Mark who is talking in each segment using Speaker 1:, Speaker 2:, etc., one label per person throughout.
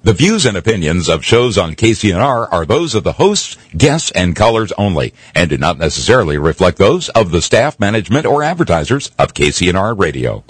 Speaker 1: The views and opinions of shows on KCNR are those of the hosts, guests, and callers only, and do not necessarily reflect those of the staff, management, or advertisers of KCNR Radio.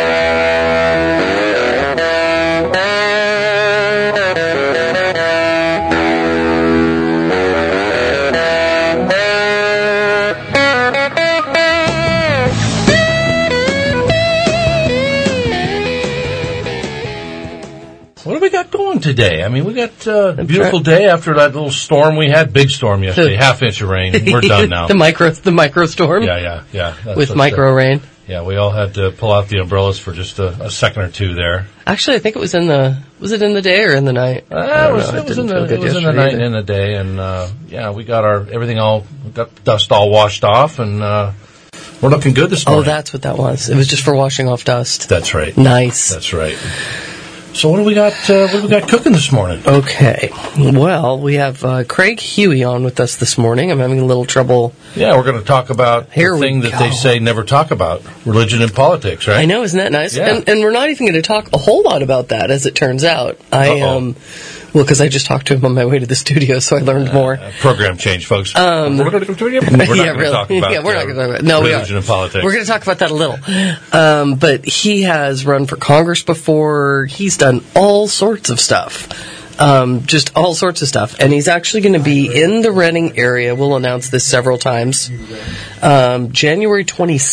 Speaker 2: What do we got going today? I mean, we got a beautiful day after that little storm we had. Big storm yesterday, half-inch of rain. We're done now.
Speaker 3: the micro storm?
Speaker 2: Yeah.
Speaker 3: With micro rain?
Speaker 2: Yeah, we all had to pull out the umbrellas for just a second or two there.
Speaker 3: Actually, I think it was was it in the day or in the night?
Speaker 2: It was in the night and in the day, and we got we got dust all washed off, and we're looking good this morning.
Speaker 3: Oh, that's what that was. It was just for washing off dust.
Speaker 2: That's right.
Speaker 3: Nice.
Speaker 2: That's right. So what do we got cooking this morning?
Speaker 3: Okay. Well, we have Craig Huey on with us this morning. I'm having a little trouble.
Speaker 2: Yeah, we're going to talk about the thing that they say never talk about, religion and politics, right?
Speaker 3: I know, isn't that nice?
Speaker 2: Yeah.
Speaker 3: And we're not even going to talk a whole lot about that, as it turns out. Because I just talked to him on my way to the studio, so I learned more.
Speaker 2: Program change, folks. We're not going to talk about religion and politics.
Speaker 3: We're going to talk about that a little. But he has run for Congress before. He's done all sorts of stuff. Just all sorts of stuff. And he's actually going to be in the Reading area. We'll announce this several times. January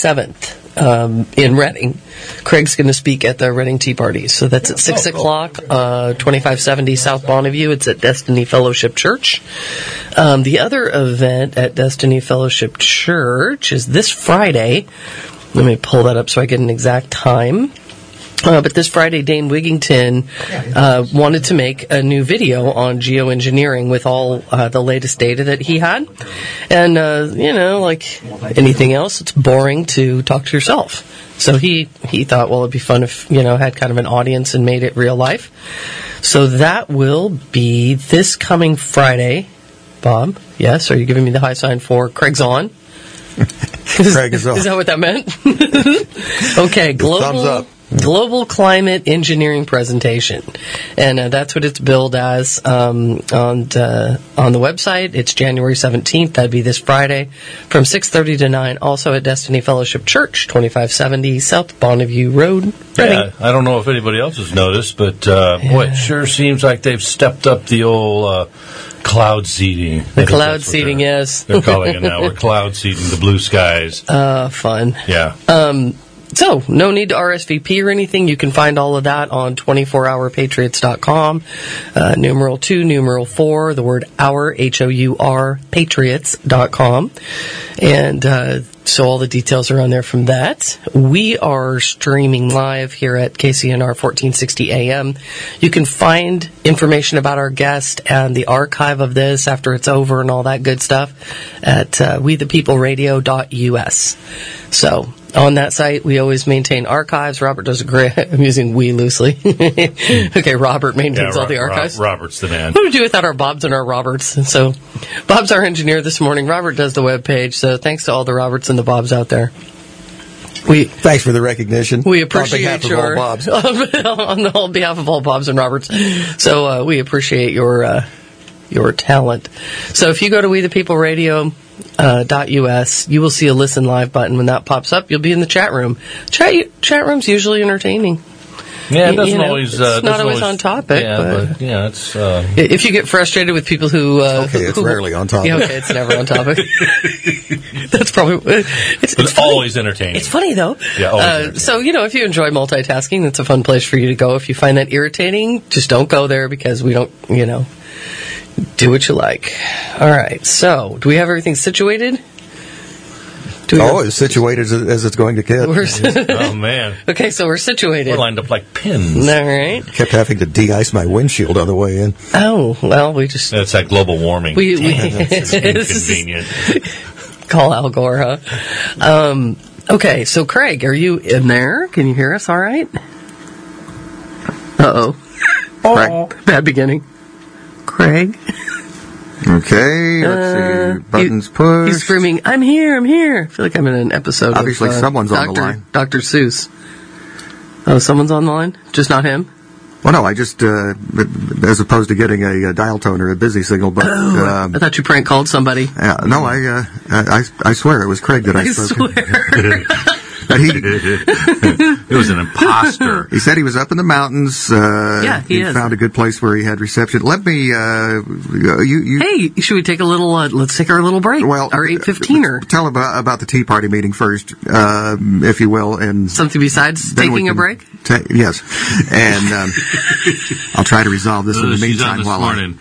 Speaker 3: 27th in Reading. Craig's going to speak at the Reading Tea Party. So that's at 6 o'clock, 2570 South Bonneview. It's at Destiny Fellowship Church. The other event at Destiny Fellowship Church is this Friday. Let me pull that up so I get an exact time. But this Friday, Dane Wigington wanted to make a new video on geoengineering with all the latest data that he had. And, like anything else, it's boring to talk to yourself. So he thought, well, it'd be fun if, had kind of an audience and made it real life. So that will be this coming Friday. Bob, yes? Are you giving me the high sign for Craig's on?
Speaker 4: Craig is on.
Speaker 3: Is that what that meant? Okay,
Speaker 4: thumbs up.
Speaker 3: Global Climate Engineering Presentation, and that's what it's billed as on the website. It's January 17th. That'd be this Friday from 6:30 to 9. Also at Destiny Fellowship Church, 2570 South Bonneview Road, Reading.
Speaker 2: Yeah, I don't know if anybody else has noticed, but boy, it sure seems like they've stepped up the old cloud seeding.
Speaker 3: The cloud seeding, yes.
Speaker 2: They're calling it now. We're cloud seeding the blue skies.
Speaker 3: Fun.
Speaker 2: Yeah.
Speaker 3: So, no need to RSVP or anything. You can find all of that on 24hourpatriots.com. Numeral 2, numeral 4, the word hour, HOUR, patriots.com. And so all the details are on there from that. We are streaming live here at KCNR 1460 AM. You can find information about our guest and the archive of this after it's over and all that good stuff at wethepeopleradio.us. So, on that site, we always maintain archives. Robert does a great... I'm using we loosely. Okay, Robert maintains all the archives.
Speaker 2: Robert's the man.
Speaker 3: What would we do without our Bobs and our Roberts? So, Bob's our engineer this morning. Robert does the webpage. So, thanks to all the Roberts and the Bobs out there.
Speaker 4: Thanks for the recognition.
Speaker 3: We appreciate
Speaker 4: your... On behalf of all Bobs.
Speaker 3: on behalf of all Bobs and Roberts. So, we appreciate your talent. So, if you go to wethepeopleradio.us, you will see a listen live button. When that pops up, you'll be in the chat room. Chat room's usually entertaining.
Speaker 2: Yeah, it doesn't always...
Speaker 3: It's not always on topic.
Speaker 2: Yeah, but it's...
Speaker 3: If you get frustrated with people who...
Speaker 4: it's rarely on topic.
Speaker 3: Yeah, okay, it's never on topic. That's probably...
Speaker 2: It's always entertaining.
Speaker 3: It's funny, though.
Speaker 2: Yeah, always
Speaker 3: so, if you enjoy multitasking, that's a fun place for you to go. If you find that irritating, just don't go there because we don't, do what you like. All right, so, do we have everything situated?
Speaker 4: As situated as it's going to get.
Speaker 2: Oh, man.
Speaker 3: Okay, so we're situated.
Speaker 2: We're lined up like pins.
Speaker 3: All right.
Speaker 4: Kept having to de-ice my windshield on the way in.
Speaker 3: Oh, well, we just...
Speaker 2: That's that global warming.
Speaker 3: It's
Speaker 2: inconvenient.
Speaker 3: Call Al Gore, huh? Okay, so Craig, are you in there? Can you hear us all right? Uh-oh. Craig. Bad beginning. Craig.
Speaker 4: Okay, let's see. Buttons pushed.
Speaker 3: He's screaming, I'm here. I feel like I'm in an episode
Speaker 4: Obviously,
Speaker 3: of
Speaker 4: someone's on the line.
Speaker 3: Dr. Seuss. Oh, someone's on the line? Just not him?
Speaker 4: Well, no, I just, as opposed to getting a dial tone or a busy signal, but...
Speaker 3: I thought you prank called somebody.
Speaker 4: No, I swear it was Craig that I spoke to. But
Speaker 2: it was an imposter.
Speaker 4: He said he was up in the mountains. He found a good place where he had reception. Let me,
Speaker 3: Hey, should we take a little, let's take our little break.
Speaker 4: Well,
Speaker 3: our 8:15er.
Speaker 4: Tell about the Tea Party meeting first, if you will. And
Speaker 3: something besides taking a break?
Speaker 4: Yes. And, I'll try to resolve this in the meantime while I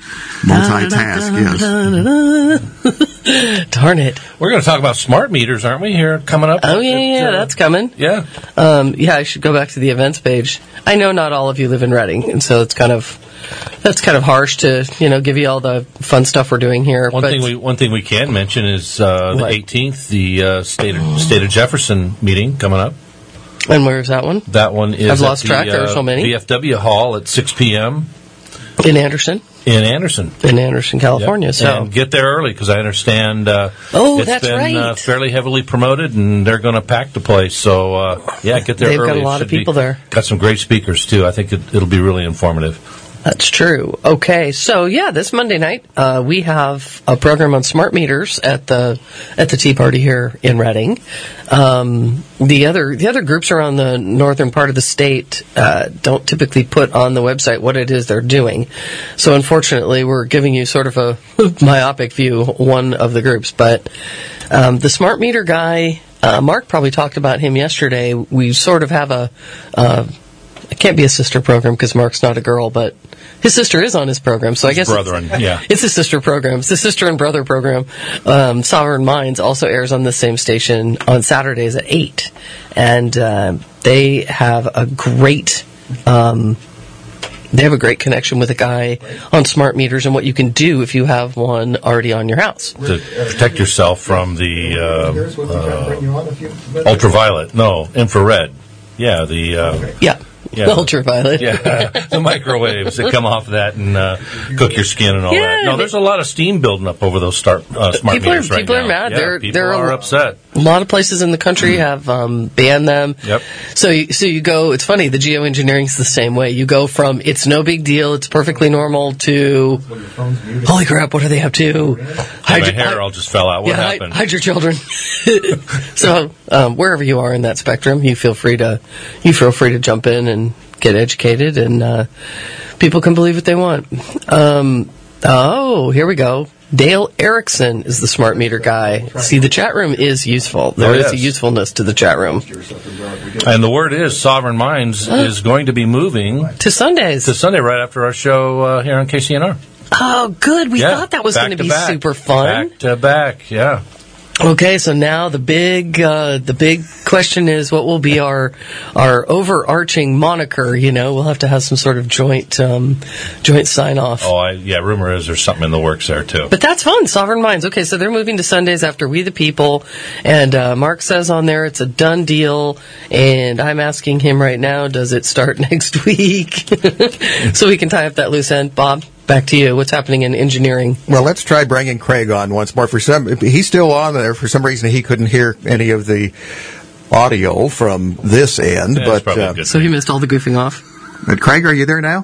Speaker 4: multitask,
Speaker 3: yes. Darn it.
Speaker 2: We're going to talk about smart meters, aren't we, here coming up?
Speaker 3: Oh, yeah, that's coming.
Speaker 2: Yeah.
Speaker 3: I should go back to the events page. I know not all of you live in Reading, and so that's kind of harsh to, give you all the fun stuff we're doing here.
Speaker 2: One thing we can mention is the 18th, the State of Jefferson meeting coming up.
Speaker 3: And where's that one?
Speaker 2: That one is
Speaker 3: I've lost track. There are so many.
Speaker 2: VFW Hall at 6 p.m.
Speaker 3: In Anderson?
Speaker 2: In Anderson,
Speaker 3: California.
Speaker 2: Yep.
Speaker 3: So
Speaker 2: and get there early because I understand
Speaker 3: it's
Speaker 2: been fairly heavily promoted and they're going to pack the place. So get there early.
Speaker 3: They've got a lot of people there.
Speaker 2: Got some great speakers too. I think it'll be really informative.
Speaker 3: That's true. Okay, so this Monday night we have a program on smart meters at the Tea Party here in Reading. The other groups around the northern part of the state don't typically put on the website what it is they're doing. So unfortunately, we're giving you sort of a myopic view, one of the groups. But the smart meter guy, Mark probably talked about him yesterday. We sort of have it can't be a sister program because Mark's not a girl, but his sister is on his program, so I guess it's a sister program. It's a sister and brother program. Sovereign Minds also airs on the same station on Saturdays at 8, and they have a great connection with a guy on smart meters and what you can do if you have one already on your house
Speaker 2: to protect yourself from the ultraviolet, infrared.
Speaker 3: Ultraviolet.
Speaker 2: The microwaves that come off of that and cook your skin and all that. No, there's a lot of steam building up over those smart meters right now.
Speaker 3: People are mad.
Speaker 2: People are upset.
Speaker 3: A lot of places in the country have banned them.
Speaker 2: Yep.
Speaker 3: So you go, it's funny, the geoengineering is the same way. You go from, it's no big deal, it's perfectly normal, to, holy crap, what are they up to?
Speaker 2: My hair all just fell out. What happened?
Speaker 3: Hide your children. So, wherever you are in that spectrum, you feel free to jump in and get educated, and people can believe what they want. Here we go. Dale Erickson is the smart meter guy. See, the chat room is useful. There is a usefulness to the chat room.
Speaker 2: And the word is Sovereign Minds is going to be moving
Speaker 3: to Sundays.
Speaker 2: To Sunday, right after our show here on KCNR.
Speaker 3: Oh, good. We thought that was going to be super fun.
Speaker 2: Back to back, yeah.
Speaker 3: Okay, so now the big question is, what will be our overarching moniker? We'll have to have some sort of joint sign off.
Speaker 2: Rumor is there's something in the works there too.
Speaker 3: But that's fun. Sovereign Minds. Okay, so they're moving to Sundays after We the People, and Mark says on there it's a done deal. And I'm asking him right now, does it start next week? So we can tie up that loose end. Bob, back to you. What's happening in engineering?
Speaker 4: Well, let's try bringing Craig on once more. He's still on there. For some reason, he couldn't hear any of the audio from this end.
Speaker 3: So he missed all the goofing off.
Speaker 4: But Craig, are you there now?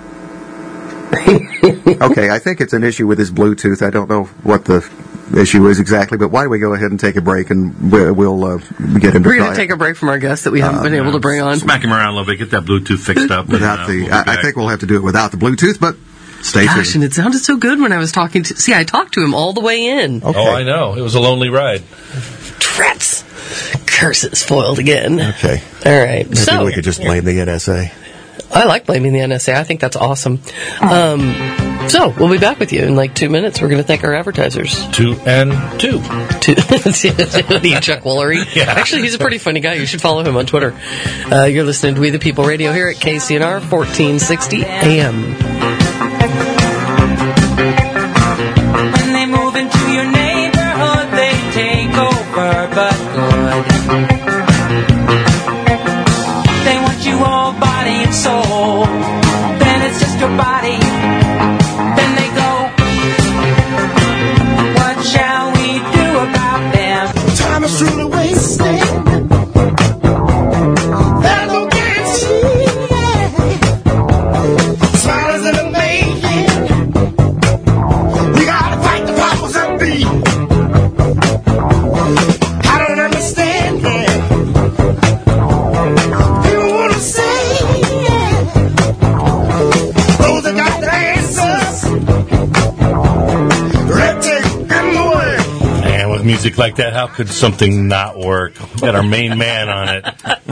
Speaker 4: Okay, I think it's an issue with his Bluetooth. I don't know what the issue is exactly, but why don't we go ahead and take a break, and we'll get into.
Speaker 3: We're going to take a break from our guest that we haven't been able to bring on.
Speaker 2: Smack him around a little bit, get that Bluetooth fixed up.
Speaker 4: I think we'll have to do it without the Bluetooth, but.
Speaker 3: Gosh, and it sounded so good when I was talking to... See, I talked to him all the way in.
Speaker 2: Okay. Oh, I know. It was a lonely ride.
Speaker 3: Trets. Curses foiled again.
Speaker 4: Okay.
Speaker 3: All right.
Speaker 4: Maybe we could just blame the NSA.
Speaker 3: I like blaming the NSA. I think that's awesome. So, we'll be back with you in like 2 minutes. We're going to thank our advertisers.
Speaker 2: 2 and 2.
Speaker 3: Chuck Woolery.
Speaker 2: Yeah.
Speaker 3: Actually, he's a pretty funny guy. You should follow him on Twitter. You're listening to We the People Radio here at KCNR 1460 AM.
Speaker 5: When they move into your neighborhood, they take over, but good. They want you all body and soul. Then it's just your body. Then they go. What shall we do about them?
Speaker 6: Time is truly wasted. There's no guarantee. they got the answers. Red tape in the way.
Speaker 7: And with music like that, how could something not work? We got our main man on it.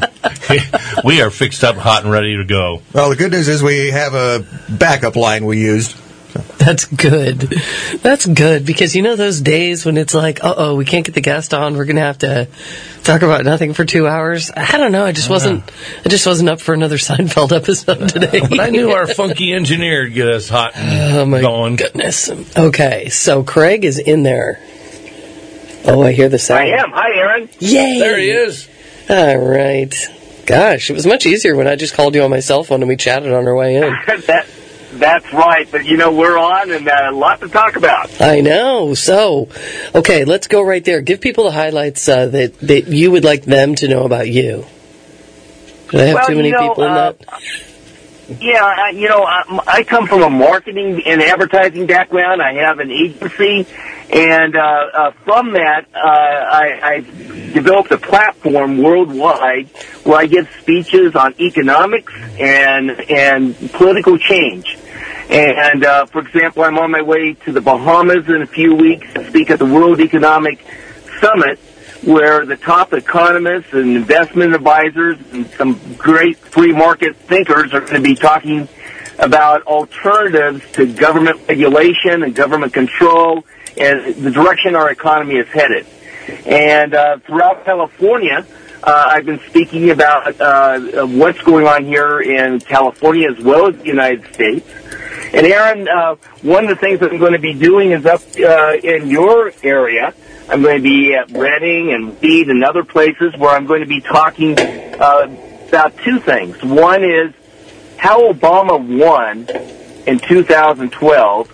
Speaker 7: We are fixed up, hot, and ready to go.
Speaker 4: Well, the good news is we have a backup line we used.
Speaker 3: That's good. That's good, because you know those days when it's like, we can't get the guest on, we're going to have to talk about nothing for 2 hours. I don't know, I just wasn't up for another Seinfeld episode today.
Speaker 7: But I knew our funky engineer would get us hot and going.
Speaker 3: Goodness. Okay, so Craig is in there. Oh, I hear the sound.
Speaker 8: I am. Hi, Aaron.
Speaker 3: Yay!
Speaker 7: There he is.
Speaker 3: All right. Gosh, it was much easier when I just called you on my cell phone and we chatted on our way in.
Speaker 8: That's right, but we're on and a lot to talk about.
Speaker 3: I know. So, okay, let's go right there. Give people the highlights that you would like them to know about you. Did I have too many people in that?
Speaker 8: Yeah, I come from a marketing and advertising background. I have an agency, and from that, I developed a platform worldwide where I give speeches on economics and political change. And, for example, I'm on my way to the Bahamas in a few weeks to speak at the World Economic Summit, where the top economists and investment advisors and some great free market thinkers are going to be talking about alternatives to government regulation and government control and the direction our economy is headed. And throughout California, I've been speaking about what's going on here in California as well as the United States. And Aaron, one of the things that I'm going to be doing is up in your area. I'm going to be at Redding and Meade and other places where I'm going to be talking about two things. One is how Obama won in 2012,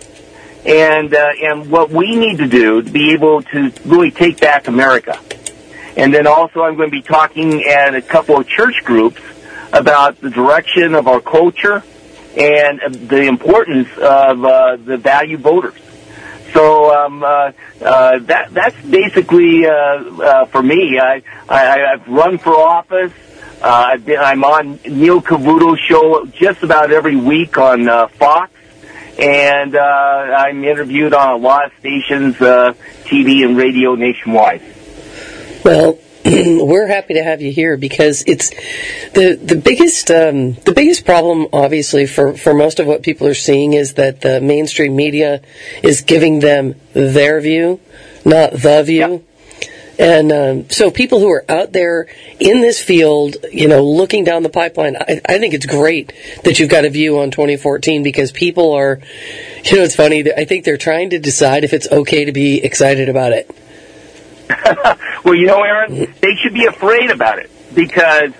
Speaker 8: and what we need to do to be able to really take back America. And then also I'm going to be talking at a couple of church groups about the direction of our culture and the importance of the value voters. So that's basically for me. I've run for office. I'm on Neil Cavuto's show just about every week on Fox, and I'm interviewed on a lot of stations, TV and radio nationwide.
Speaker 3: Well, we're happy to have you here because it's the biggest problem, obviously, for most of what people are seeing is that the mainstream media is giving them their view, not the view. Yeah. And so people who are out there in this field, looking down the pipeline, I think it's great that you've got a view on 2014 because people are, it's funny, I think they're trying to decide if it's okay to be excited about it.
Speaker 8: Well, Aaron, they should be afraid about it because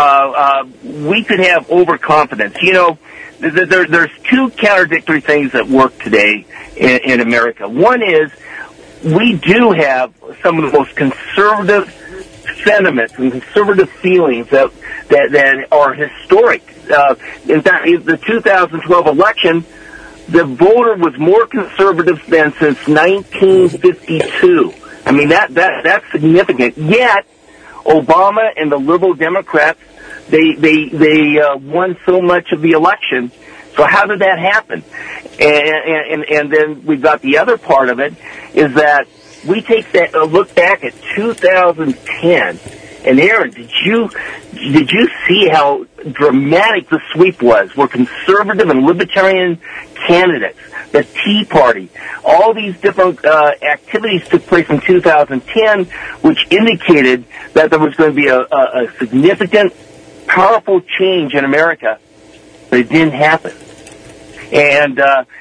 Speaker 8: we could have overconfidence. There's two contradictory things that work today in America. One is we do have some of the most conservative sentiments and conservative feelings that are historic. In fact, the 2012 election, the voter was more conservative than since 1952. I mean, that's significant. Yet, Obama and the liberal Democrats, they won so much of the election. So how did that happen? And then we've got the other part of it is that we take a look back at 2010. And Aaron, did you see how dramatic the sweep was? Where conservative and libertarian candidates, the Tea Party, all these different activities took place in 2010, which indicated that there was going to be a significant, powerful change in America, but it didn't happen. And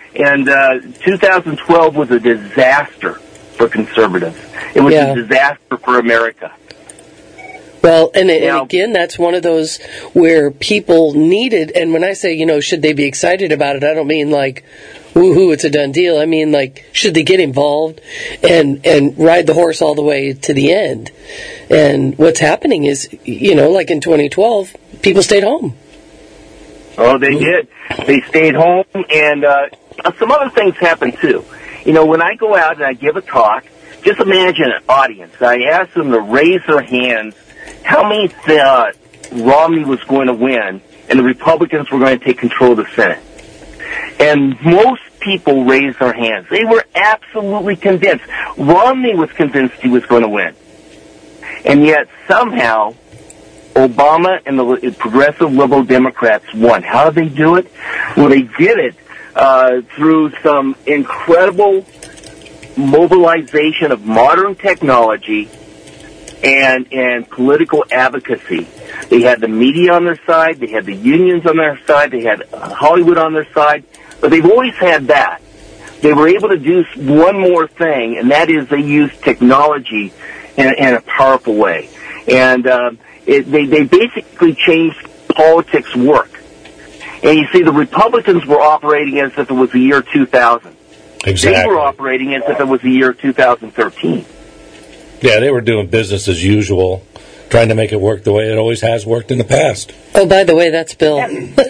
Speaker 8: 2012 was a disaster for conservatives. It was a disaster for America.
Speaker 3: Well, and again, that's one of those where people needed, and when I say, should they be excited about it, I don't mean like, woohoo, it's a done deal. I mean, like, should they get involved and ride the horse all the way to the end? And what's happening is, like in 2012, people stayed home.
Speaker 8: Oh, they did. They stayed home, and some other things happened, too. When I go out and I give a talk, just imagine an audience. I ask them to raise their hands how many thought Romney was going to win and the Republicans were going to take control of the Senate. And most people raised their hands. They were absolutely convinced. Romney was convinced he was going to win. And yet somehow Obama and the progressive liberal Democrats won. How did they do it? Well, they did it through some incredible mobilization of modern technology and political advocacy. They had the media on their side, they had the unions on their side, they had Hollywood on their side, but they've always had that. They were able to do one more thing, and that is they used technology in a powerful way. And they basically changed politics work. And you see, the Republicans were operating as if it was the year 2000.
Speaker 7: Exactly.
Speaker 8: They were operating as if it was the year 2013.
Speaker 7: Yeah, they were doing business as usual, trying to make it work the way it always has worked in the past.
Speaker 3: Oh, by the way, that's Bill.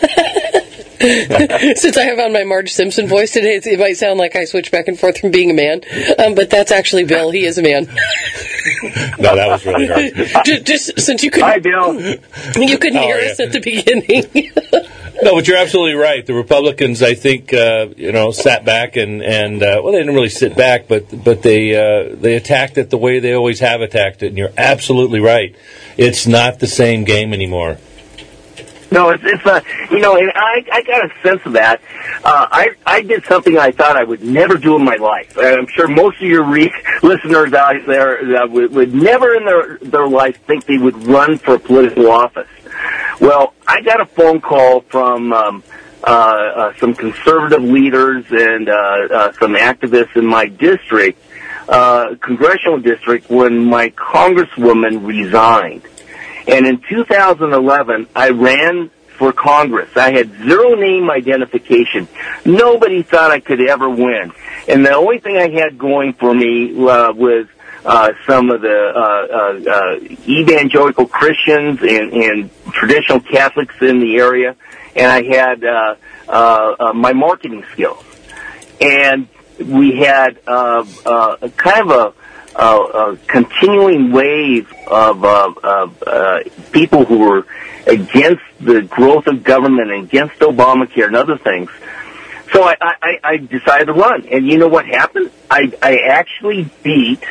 Speaker 3: Since I have on my Marge Simpson voice today, it might sound like I switch back and forth from being a man, but that's actually Bill. He is a man.
Speaker 7: No, that was really hard.
Speaker 3: Just since you couldn't,
Speaker 8: Hi, Bill.
Speaker 3: You couldn't hear us at the beginning.
Speaker 7: No, but you're absolutely right. The Republicans, I think, sat back and well, they didn't really sit back, but they attacked it the way they always have attacked it. And you're absolutely right. It's not the same game anymore.
Speaker 8: No, it's not. And I got a sense of that. I did something I thought I would never do in my life. I'm sure most of your listeners out there would never in their life think they would run for a political office. Well, I got a phone call from some conservative leaders and some activists in my district, congressional district, when my congresswoman resigned. And in 2011, I ran for Congress. I had zero name identification. Nobody thought I could ever win. And the only thing I had going for me was some of the evangelical Christians and traditional Catholics in the area, and I had my marketing skills. And we had kind of a continuing wave of people who were against the growth of government and against Obamacare and other things. So I decided to run. And you know what happened? I actually beat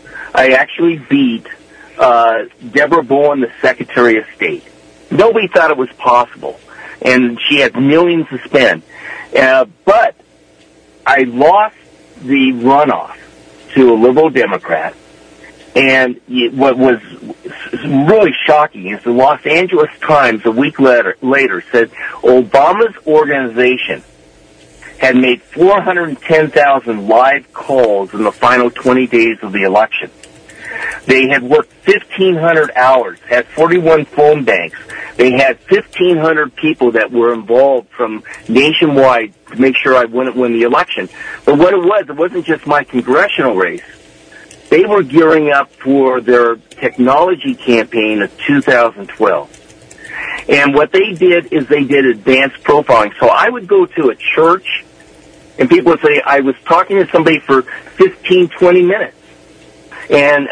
Speaker 8: Deborah Bowen, the Secretary of State. Nobody thought it was possible, and she had millions to spend. But I lost the runoff to a liberal Democrat, and what was really shocking is the Los Angeles Times a week later said Obama's organization had made 410,000 live calls in the final 20 days of the election. They had worked 1,500 hours, had 41 phone banks. They had 1,500 people that were involved from nationwide to make sure I wouldn't win the election. But what it wasn't just my congressional race. They were gearing up for their technology campaign of 2012. And what they did is they did advanced profiling. So I would go to a church, and people would say, I was talking to somebody for 15, 20 minutes. And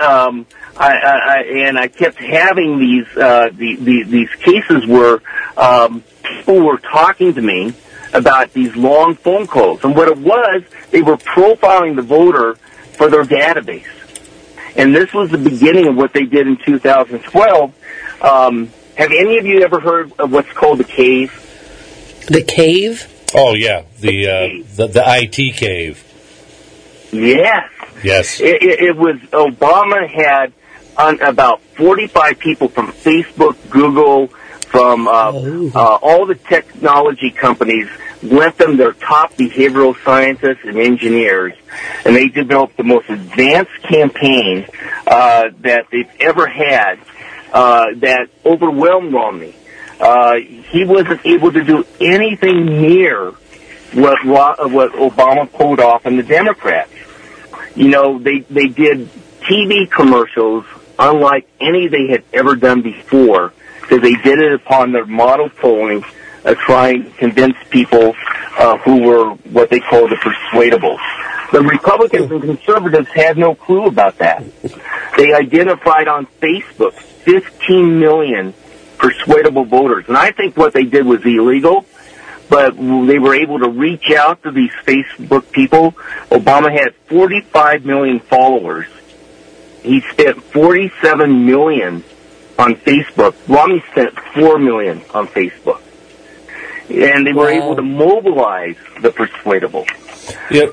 Speaker 8: I kept having these cases where people were talking to me about these long phone calls. And what it was, they were profiling the voter for their database. And this was the beginning of what they did in 2012. Have any of you ever heard of what's called the cave?
Speaker 3: The cave?
Speaker 7: Oh yeah, the IT cave.
Speaker 8: Yes.
Speaker 7: Yes.
Speaker 8: It was, Obama had about 45 people from Facebook, Google, from all the technology companies, lent them their top behavioral scientists and engineers, and they developed the most advanced campaign that they've ever had that overwhelmed Romney. He wasn't able to do anything near what Obama pulled off in the Democrats. You know, they did TV commercials unlike any they had ever done before, because they did it upon their model polling, trying to convince people who were what they call the persuadables. The Republicans and conservatives had no clue about that. They identified on Facebook 15 million persuadable voters, and I think what they did was illegal, but they were able to reach out to these Facebook people. Obama had 45 million followers. He spent $47 million on Facebook. Romney spent $4 million on Facebook. And they were able to mobilize the persuadable.
Speaker 7: Yep.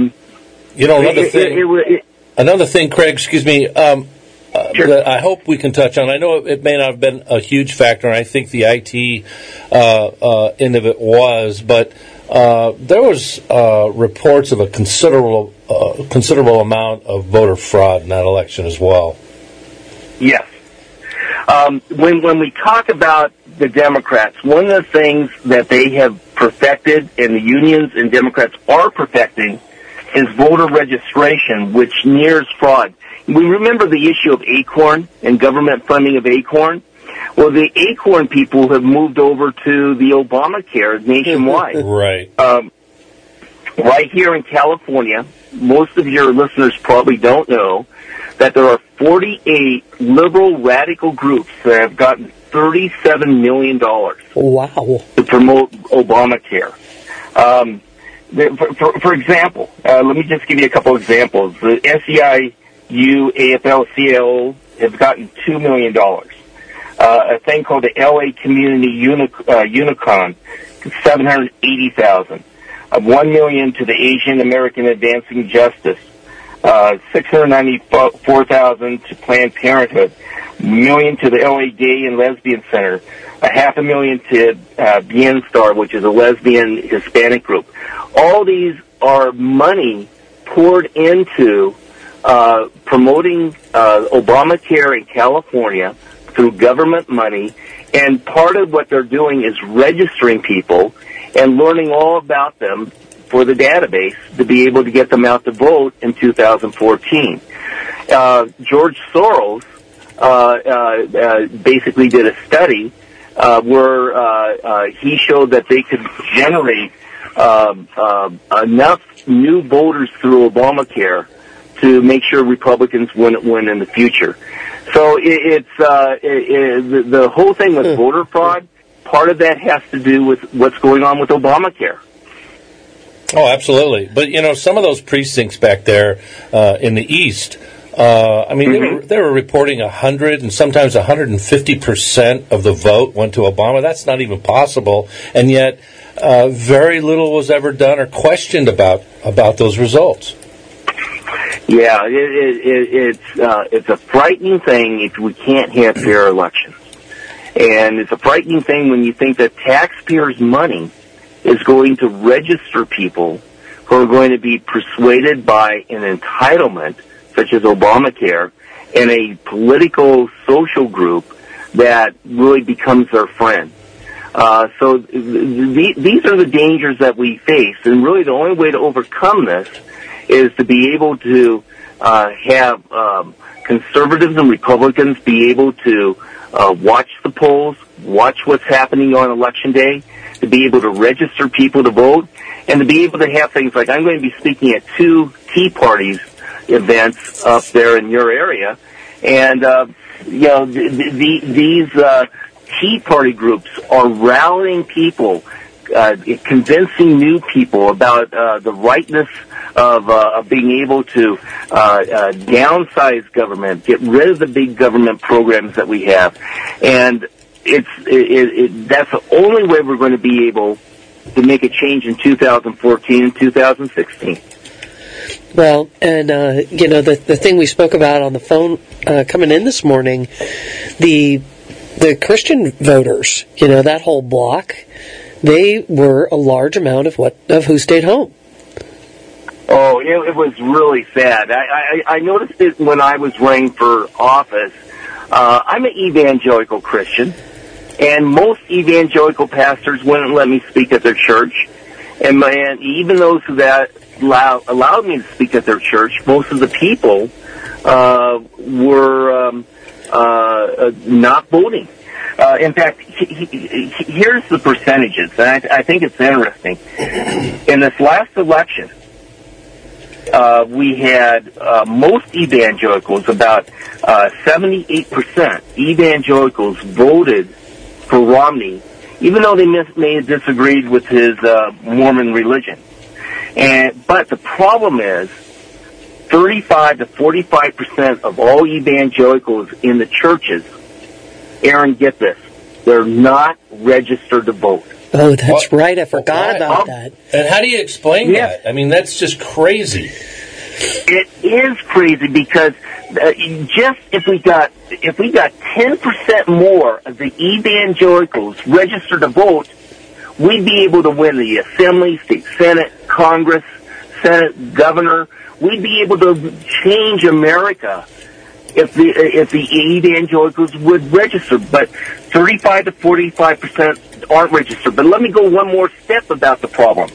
Speaker 7: Another thing, Craig, excuse me,
Speaker 8: sure.
Speaker 7: that I hope we can touch on. I know it may not have been a huge factor, and I think the IT end of it was, but there was reports of a considerable amount of voter fraud in that election as well.
Speaker 8: Yes. When we talk about the Democrats, one of the things that they have perfected, and the unions and Democrats are perfecting, is voter registration, which nears fraud. We remember the issue of ACORN and government funding of ACORN. Well, the ACORN people have moved over to the Obamacare nationwide.
Speaker 7: Right.
Speaker 8: Right here in California, most of your listeners probably don't know that there are 48 liberal radical groups that have gotten $37 million
Speaker 3: Wow.
Speaker 8: to promote Obamacare. For example, let me just give you a couple examples. The SEIU, AFL-CIO have gotten $2 million. A thing called the LA Community Unicon, $780,000. $1 million to the Asian American Advancing Justice. $694,000 to Planned Parenthood. $1 million to the LA Gay and Lesbian Center. $500,000 to Bien Star, which is a lesbian Hispanic group. All these are money poured into promoting Obamacare in California through government money, and part of what they're doing is registering people and learning all about them for the database to be able to get them out to vote in 2014. George Soros basically did a study where he showed that they could generate enough new voters through Obamacare to make sure Republicans win in the future. So the whole thing with voter fraud, part of that has to do with what's going on with Obamacare.
Speaker 7: Oh, absolutely. But, some of those precincts back there in the East, they were reporting 100 and sometimes 150% of the vote went to Obama. That's not even possible. And yet, very little was ever done or questioned about those results.
Speaker 8: Yeah, it's a frightening thing if we can't have fair elections. And it's a frightening thing when you think that taxpayers' money is going to register people who are going to be persuaded by an entitlement, such as Obamacare, and a political social group that really becomes their friend. So these are the dangers that we face, and really the only way to overcome this is to be able to have conservatives and Republicans be able to watch the polls, watch what's happening on Election Day, to be able to register people to vote, and to be able to have things like, I'm going to be speaking at 2 Tea Parties events up there in your area, and these Tea Party groups are rallying people, convincing new people about the rightness of being able to downsize government, get rid of the big government programs that we have, and that's the only way we're going to be able to make a change in 2014 and 2016.
Speaker 3: Well, and the thing we spoke about on the phone coming in this morning, the Christian voters, that whole block, they were a large amount of who stayed home.
Speaker 8: Oh, it was really sad. I noticed it when I was running for office. I'm an evangelical Christian, and most evangelical pastors wouldn't let me speak at their church. And even those that allowed me to speak at their church, most of the people were not voting. In fact, here's the percentages, and I think it's interesting. In this last election, we had most evangelicals, about 78% evangelicals voted for Romney, even though they may have disagreed with his Mormon religion. But the problem is 35 to 45% of all evangelicals in the churches, Aaron, get this, they're not registered to vote.
Speaker 3: Oh, that's right. I forgot about that.
Speaker 7: And how do you explain that? I mean, that's just crazy.
Speaker 8: It is crazy because just if we got 10% more of the evangelicals registered to vote, we'd be able to win the Assembly, State Senate, Congress, Senate, Governor. We'd be able to change America if the evangelicals would register. But 35 to 45% aren't registered. But let me go one more step about the problem.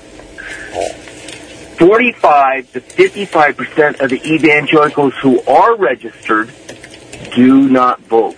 Speaker 8: 45 to 55% of the evangelicals who are registered do not vote.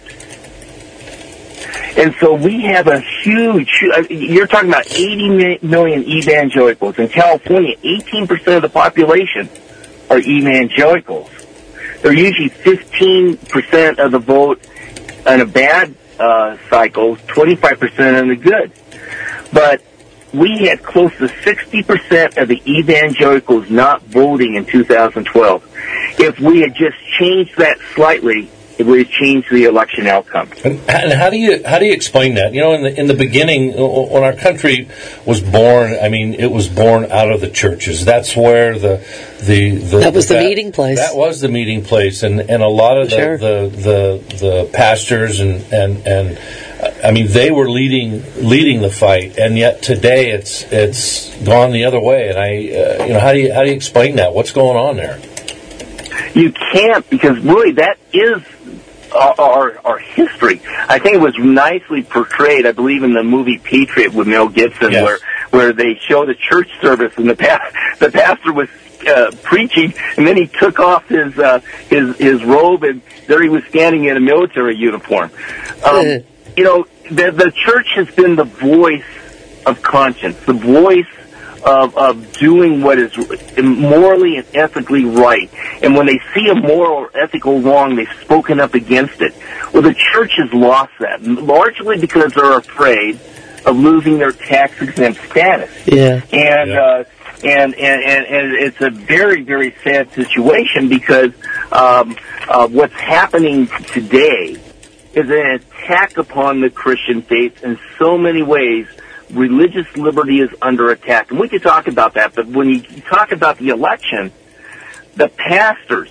Speaker 8: And so we have a huge, you're talking about 80 million evangelicals. In California, 18% of the population are evangelicals. They're usually 15% of the vote in a bad cycle, 25% in the good. But we had close to 60% of the evangelicals not voting in 2012. If we had just changed that slightly, it would have changed the election outcome.
Speaker 7: And how do you explain that? You know, in the beginning, when our country was born, I mean, it was born out of the churches. That's where that was the meeting place. That was the meeting place, and a lot of the pastors and I mean, they were leading the fight, and yet today it's gone the other way. And how do you explain that? What's going on there?
Speaker 8: You can't, because really that is our history. I think it was nicely portrayed, I believe, in the movie Patriot with Mel Gibson, yes, where they show the church service and the pastor was preaching, and then he took off his robe, and there he was standing in a military uniform. You know, the church has been the voice of conscience, the voice of doing what is morally and ethically right. And when they see a moral or ethical wrong, they've spoken up against it. Well, the church has lost that, largely because they're afraid of losing their tax-exempt status. Yeah. And it's a very, very sad situation because what's happening today is an attack upon the Christian faith in so many ways. Religious liberty is under attack. And we could talk about that, but when you talk about the election, the pastors,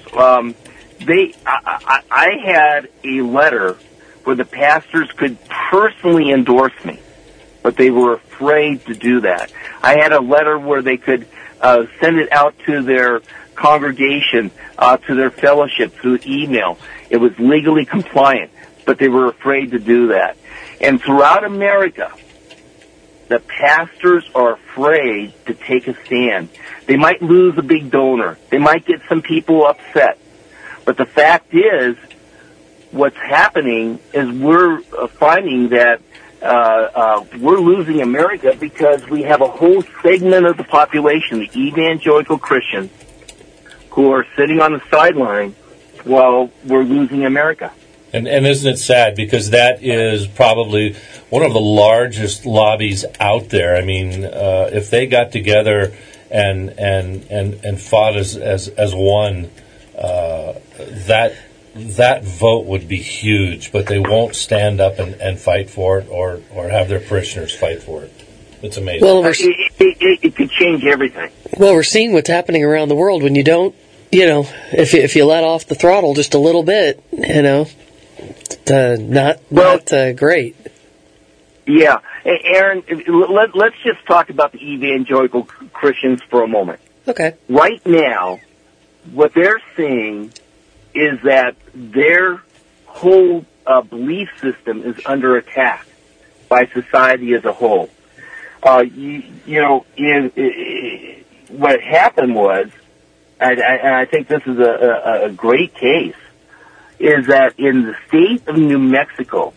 Speaker 8: I had a letter where the pastors could personally endorse me, but they were afraid to do that. I had a letter where they could send it out to their congregation, to their fellowship through email. It was legally compliant, but they were afraid to do that. And throughout America, the pastors are afraid to take a stand. They might lose a big donor. They might get some people upset. But the fact is, what's happening is we're finding that we're losing America because we have a whole segment of the population, the evangelical Christians, who are sitting on the sideline while we're losing America.
Speaker 7: And isn't it sad, because that is probably one of the largest lobbies out there. I mean, if they got together and fought as one, that vote would be huge. But they won't stand up and fight for it, or have their parishioners fight for it. It's amazing.
Speaker 8: Well, it could change everything.
Speaker 3: Well, we're seeing what's happening around the world when you don't, if you let off the throttle just a little bit, not great.
Speaker 8: Yeah. Aaron, let's just talk about the evangelical Christians for a moment.
Speaker 3: Okay.
Speaker 8: Right now, what they're seeing is that their whole belief system is under attack by society as a whole. What happened was, and I think this is a great case, is that in the state of New Mexico,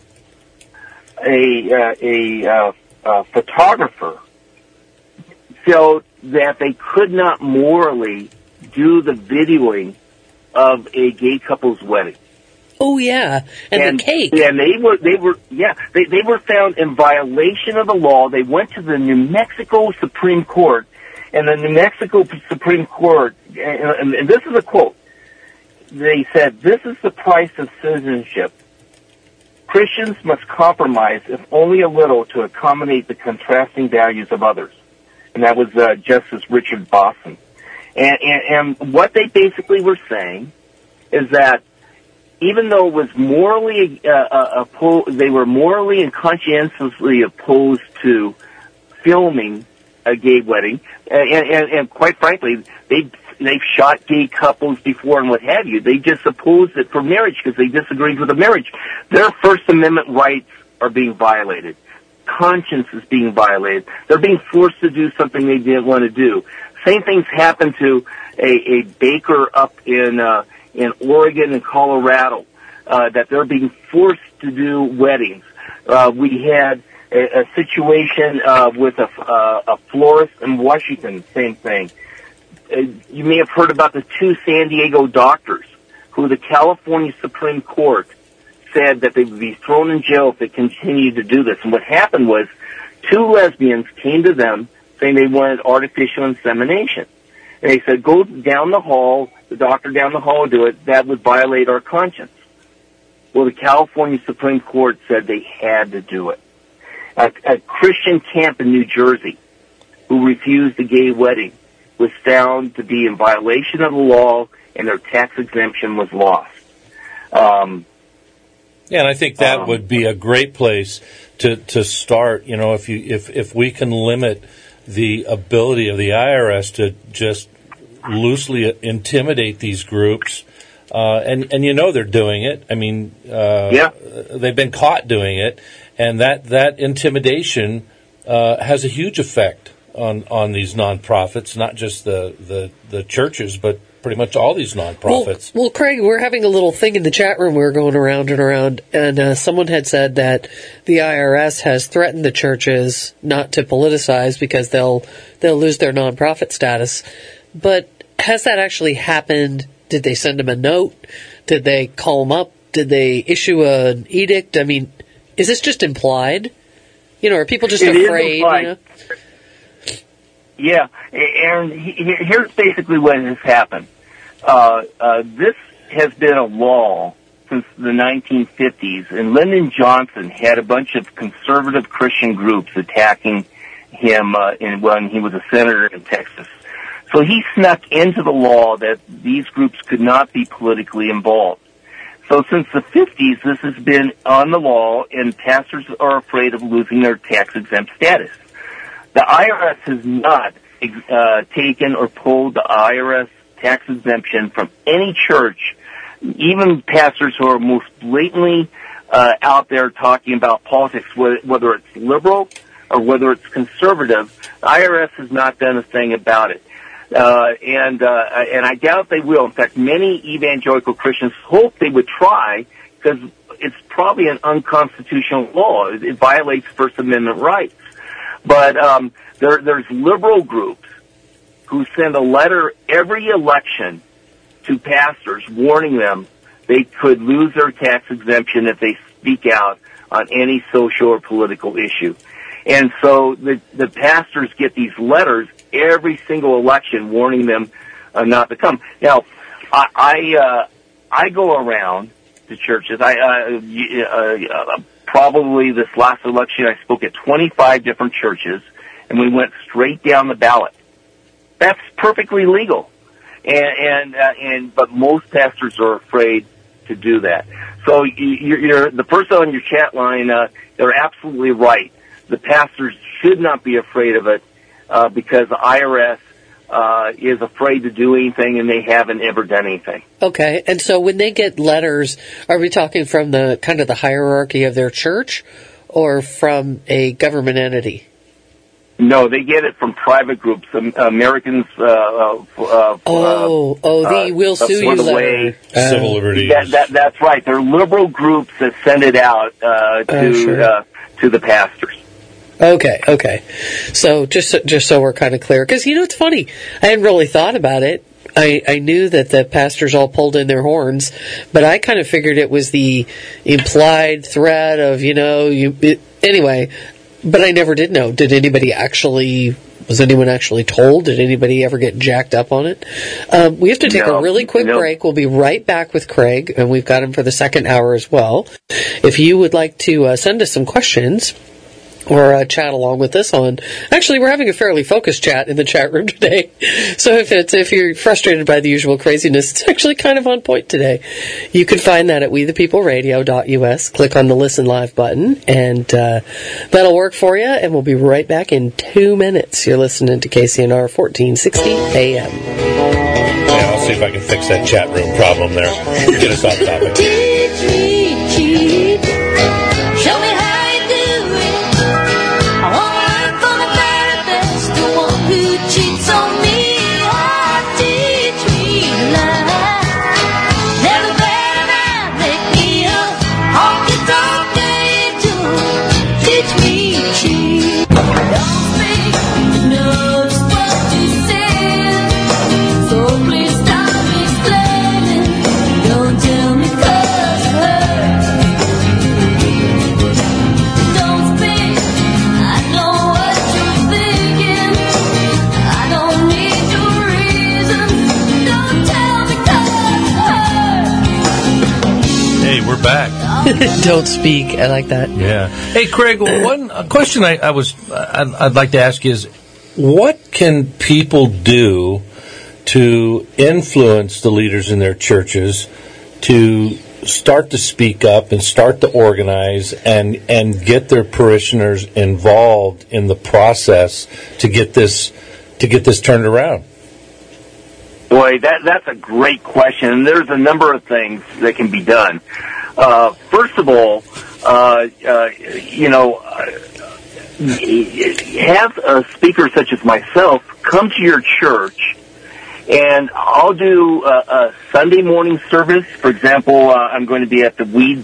Speaker 8: a photographer felt that they could not morally do the videoing of a gay couple's wedding.
Speaker 3: Oh yeah, and the cake.
Speaker 8: And they were found in violation of the law. They went to the New Mexico Supreme Court, and the New Mexico Supreme Court, and this is a quote. They said, "This is the price of citizenship. Christians must compromise, if only a little, to accommodate the contrasting values of others." And that was Justice Richard Boston. And what they basically were saying is that even though it was morally they were morally and conscientiously opposed to filming a gay wedding, and quite frankly, they've shot gay couples before and what have you. They just opposed it for marriage because they disagreed with the marriage. Their First Amendment rights are being violated. Conscience is being violated. They're being forced to do something they didn't want to do. Same things happened to a baker up in Oregon and Colorado, that they're being forced to do weddings. We had a situation with a florist in Washington, same thing. You may have heard about the two San Diego doctors who the California Supreme Court said that they would be thrown in jail if they continued to do this. And what happened was two lesbians came to them saying they wanted artificial insemination. And they said, go down the hall, the doctor down the hall will do it. That would violate our conscience. Well, the California Supreme Court said they had to do it. A Christian camp in New Jersey who refused a gay wedding was found to be in violation of the law, and their tax exemption was lost.
Speaker 7: Yeah, and I think that would be a great place to start. You know, if we can limit the ability of the IRS to just loosely intimidate these groups, and you know they're doing it. I mean, they've been caught doing it, and that intimidation has a huge effect on these nonprofits, not just the churches, but pretty much all these nonprofits.
Speaker 3: Well, Craig, we're having a little thing in the chat room. We were going around and around, and someone had said that the IRS has threatened the churches not to politicize because they'll lose their nonprofit status. But has that actually happened? Did they send them a note? Did they call them up? Did they issue an edict? I mean, is this just implied? You know, are people just afraid? You know?
Speaker 8: Yeah, and here's basically what has happened. This has been a law since the 1950s, and Lyndon Johnson had a bunch of conservative Christian groups attacking him when he was a senator in Texas. So he snuck into the law that these groups could not be politically involved. So since the 50s, this has been on the law, and pastors are afraid of losing their tax-exempt status. The IRS has not taken or pulled the IRS tax exemption from any church, even pastors who are most blatantly out there talking about politics, whether it's liberal or whether it's conservative. The IRS has not done a thing about it. And I doubt they will. In fact, many evangelical Christians hope they would try because it's probably an unconstitutional law. It violates First Amendment rights. But there's liberal groups who send a letter every election to pastors warning them they could lose their tax exemption if they speak out on any social or political issue. And so the pastors get these letters every single election warning them not to come. Now, I go around to churches. Probably this last election, I spoke at 25 different churches, and we went straight down the ballot. That's perfectly legal, but most pastors are afraid to do that. So you're the person on your chat line. They're absolutely right. The pastors should not be afraid of it because the IRS is afraid to do anything, and they haven't ever done anything.
Speaker 3: Okay, and so when they get letters, are we talking from the kind of the hierarchy of their church, or from a government entity?
Speaker 8: No, they get it from private groups. Americans. The
Speaker 3: we'll sue you letter.
Speaker 7: Civil liberties.
Speaker 8: That's right. They're liberal groups that send it out to the pastors.
Speaker 3: Okay. So just so we're kind of clear, because it's funny, I hadn't really thought about it. I knew that the pastors all pulled in their horns, but I kind of figured it was the implied threat of, anyway, but I never did know. Was anyone actually told? Did anybody ever get jacked up on it? We have to take a really quick break. We'll be right back with Craig, and we've got him for the second hour as well. If you would like to send us some questions or chat along with us actually, we're having a fairly focused chat in the chat room today. So if you're frustrated by the usual craziness, it's actually kind of on point today. You can find that at wethepeopleradio.us. Click on the Listen Live button, and that'll work for you, and we'll be right back in 2 minutes. You're listening to KCNR 1460 AM.
Speaker 7: Yeah, I'll see if I can fix that chat room problem there. Get us off topic.
Speaker 5: Teach me, cheat. Show me how you do it. I want to learn from a therapist, the one who cheats on me. Oh, teach me love. Never better now, make me a honky-tonk angel. Teach me cheat. Don't speak, know just what you said. So please stop explaining. Don't tell me 'cause it hurts. Don't speak, I know what you're thinking. I don't need your reasons. Don't tell me 'cause it hurts.
Speaker 2: Hey, we're back.
Speaker 3: Don't speak. I like that.
Speaker 2: Yeah. Hey, Craig, one question I'd like to ask is, what can people do to influence the leaders in their churches to start to speak up and start to organize and get their parishioners involved in the process to get this turned around?
Speaker 8: Boy, that's a great question, and there's a number of things that can be done. First of all, have a speaker such as myself come to your church, and I'll do a Sunday morning service. For example, I'm going to be at the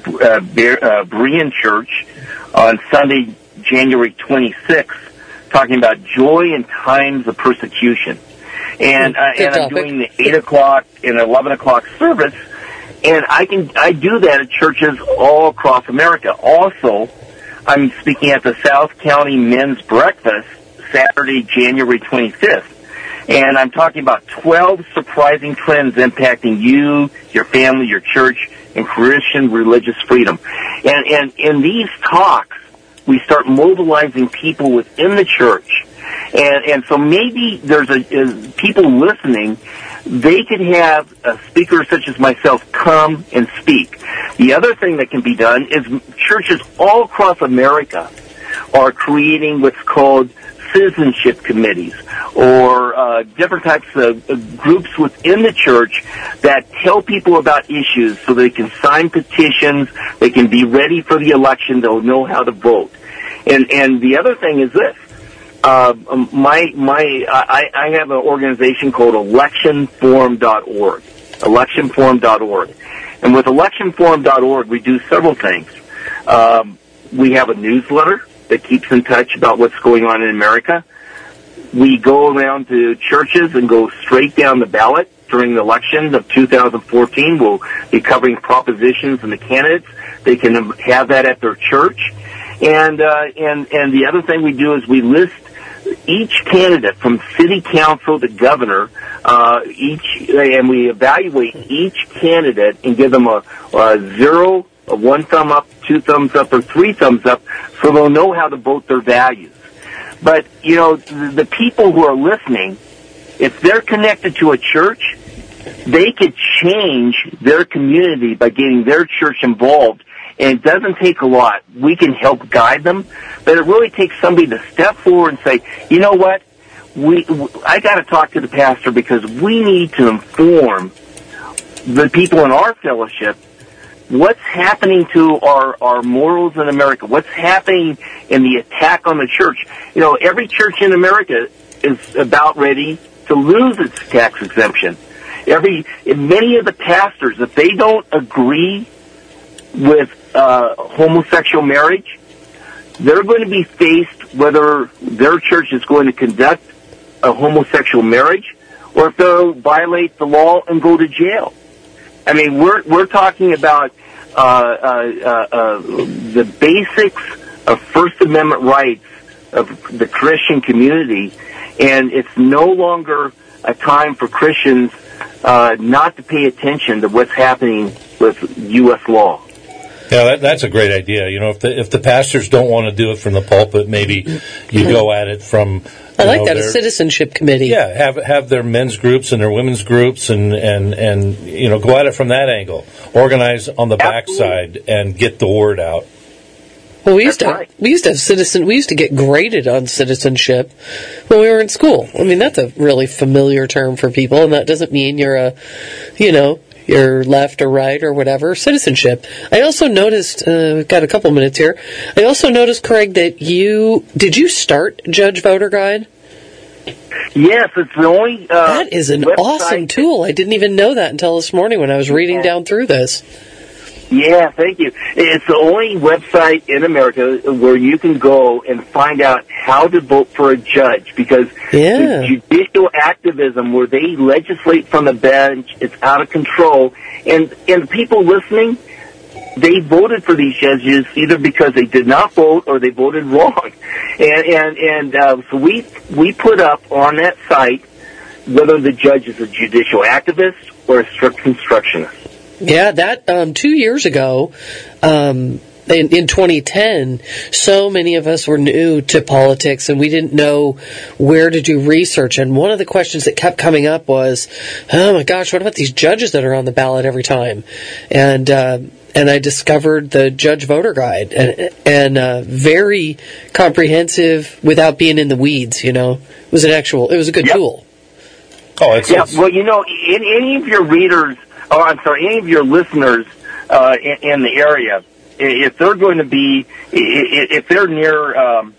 Speaker 8: Berean Church on Sunday, January 26th, talking about joy in times of persecution. And I'm doing the 8 o'clock and 11 o'clock service, and I do that at churches all across America. Also, I'm speaking at the South County Men's Breakfast Saturday, January 25th. And I'm talking about 12 surprising trends impacting you, your family, your church, and Christian religious freedom. And in these talks, we start mobilizing people within the church. And so maybe there's people listening, they could have a speaker such as myself come and speak. The other thing that can be done is churches all across America are creating what's called citizenship committees or different types of groups within the church that tell people about issues so they can sign petitions, they can be ready for the election, they'll know how to vote. And the other thing is this. I have an organization called electionforum.org. Electionforum.org. And with electionforum.org, we do several things. We have a newsletter that keeps in touch about what's going on in America. We go around to churches and go straight down the ballot during the election of 2014. We'll be covering propositions and the candidates. They can have that at their church. And the other thing we do is we list each candidate from city council to governor, and we evaluate each candidate and give them a 0, a 1 thumb up, 2 thumbs up, or 3 thumbs up, so they'll know how to vote their values. But, the people who are listening, if they're connected to a church, they could change their community by getting their church involved. And it doesn't take a lot. We can help guide them, but it really takes somebody to step forward and say, you know what, I got to talk to the pastor because we need to inform the people in our fellowship what's happening to our morals in America, what's happening in the attack on the church. Every church in America is about ready to lose its tax exemption. Many of the pastors, if they don't agree with homosexual marriage, they're going to be faced whether their church is going to conduct a homosexual marriage or if they'll violate the law and go to jail. I mean, we're talking about the basics of First Amendment rights of the Christian community, and it's no longer a time for Christians not to pay attention to what's happening with U.S. law.
Speaker 7: Yeah, that's a great idea. You know, if the pastors don't want to do it from the pulpit, maybe you go at it from.
Speaker 3: I like that, a citizenship committee.
Speaker 7: Yeah, have their men's groups and their women's groups, and you know, go at it from that angle. Organize on the backside and get the word out.
Speaker 3: Well, we used to have we used to get graded on citizenship when we were in school. I mean, that's a really familiar term for people, and that doesn't mean you're you're left or right or whatever. Citizenship. I also noticed, we've got a couple minutes here, I also noticed, Craig, that did you start Judge Voter Guide?
Speaker 8: Yes, it's the only
Speaker 3: that is an awesome tool. I didn't even know that until this morning when I was reading down through this.
Speaker 8: Yeah, thank you. It's the only website in America where you can go and find out how to vote for a judge, because the judicial activism where they legislate from the bench, it's out of control. And the people listening, they voted for these judges either because they did not vote or they voted wrong. So we put up on that site whether the judge is a judicial activist or a strict constructionist.
Speaker 3: Yeah, that 2 years ago, in 2010, so many of us were new to politics and we didn't know where to do research. And one of the questions that kept coming up was, oh my gosh, what about these judges that are on the ballot every time? And I discovered the Judge Voter Guide, and very comprehensive without being in the weeds, you know. It was a good tool.
Speaker 7: Oh, it's
Speaker 8: well, you know, any of your readers, any of your listeners in the area, if they're going to be, if they're near,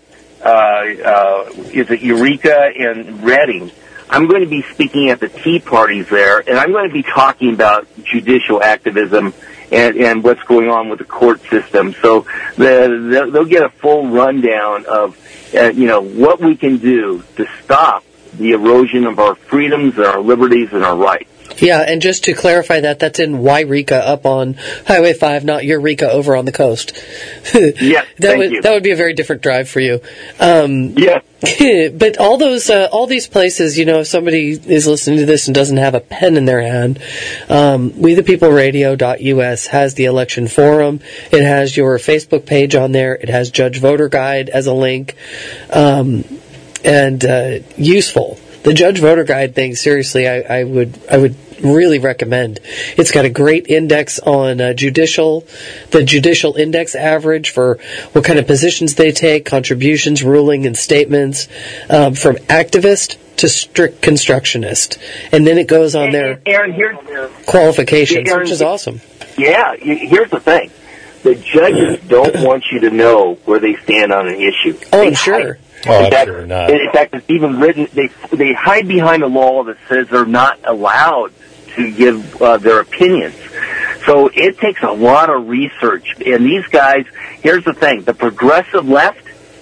Speaker 8: is it Eureka and Reading, I'm going to be speaking at the tea parties there, and I'm going to be talking about judicial activism and what's going on with the court system. So they'll get a full rundown of, what we can do to stop the erosion of our freedoms and our liberties and our rights.
Speaker 3: Yeah, and just to clarify that's in Yreka up on Highway 5, not Eureka over on the coast.
Speaker 8: Yeah,
Speaker 3: that would be a very different drive for you.
Speaker 8: Yeah.
Speaker 3: But all these places, if somebody is listening to this and doesn't have a pen in their hand, WeThePeopleRadio.us has the election forum. It has your Facebook page on there. It has Judge Voter Guide as a link, and useful. The Judge Voter Guide thing, seriously, I would really recommend. It's got a great index on the judicial index average for what kind of positions they take, contributions, ruling, and statements, from activist to strict constructionist. And then it goes on their qualifications, which is awesome.
Speaker 8: Yeah, here's the thing. The judges don't want you to know where they stand on an issue.
Speaker 3: Oh, I'm sure.
Speaker 8: In fact, it's even written, they hide behind a law that says they're not allowed to give their opinions. So it takes a lot of research. And these guys, here's the thing, the progressive left,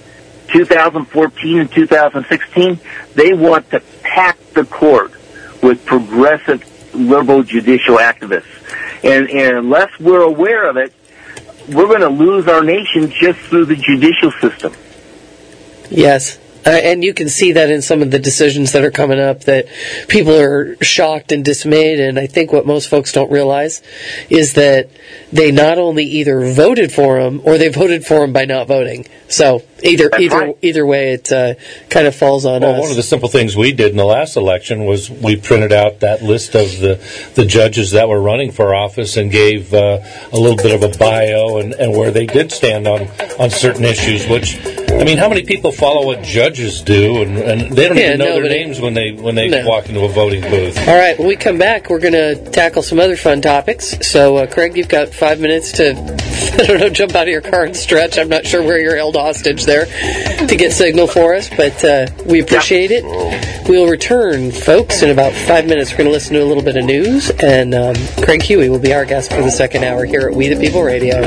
Speaker 8: 2014 and 2016, they want to pack the court with progressive liberal judicial activists. And unless we're aware of it, we're going to lose our nation just through the judicial system.
Speaker 3: Yes. And you can see that in some of the decisions that are coming up, that people are shocked and dismayed. And I think what most folks don't realize is that they not only either voted for him or they voted for him by not voting. So either way, it kind of falls on us.
Speaker 7: One of the simple things we did in the last election was we printed out that list of the judges that were running for office and gave a little bit of a bio and where they did stand on certain issues, which, I mean, how many people follow what judges do, and they don't even know their names when they walk into a voting booth.
Speaker 3: All right, when we come back, we're going to tackle some other fun topics. So, Craig, you've got 5 minutes to, jump out of your car and stretch. I'm not sure where you're held hostage there to get signal for us, but we appreciate it. We'll return, folks, in about 5 minutes. We're going to listen to a little bit of news, and Craig Huey will be our guest for the second hour here at We the People Radio.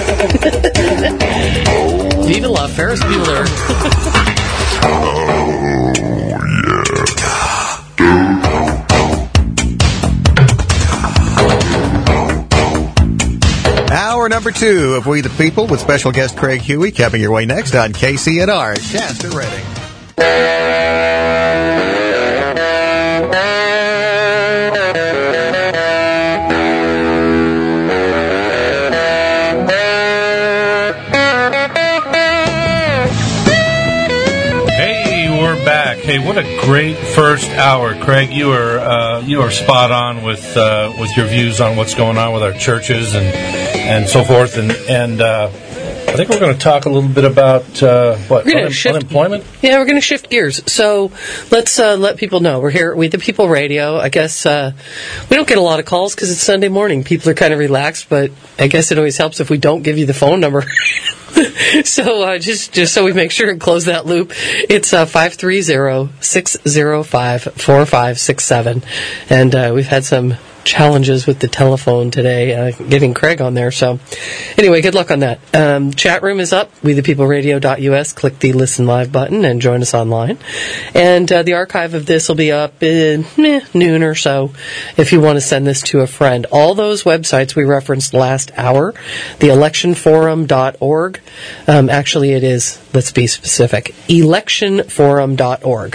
Speaker 3: Viva la Ferris Bueller.
Speaker 6: Oh, yeah.
Speaker 4: number 2 of We the People with special guest Craig Huey coming your way next on KCNR. Chester Redding.
Speaker 2: Hey, what a great first hour, Craig. You are spot on with your views on what's going on with our churches and so forth. And I think we're going to talk a little bit about unemployment.
Speaker 3: Yeah, we're going to shift gears. So let's let people know we're here at We the People Radio. I guess we don't get a lot of calls because it's Sunday morning. People are kind of relaxed, but I guess it always helps if we don't give you the phone number. So just so we make sure and close that loop, it's 530-605-4567. And we've had some challenges with the telephone today, getting Craig on there. So anyway, good luck on that. Chat room is up, wethepeopleradio.us. Click the Listen Live button and join us online. And the archive of this will be up in noon or so if you want to send this to a friend. All those websites we referenced last hour, the electionforum.org. Actually, it is, let's be specific, electionforum.org.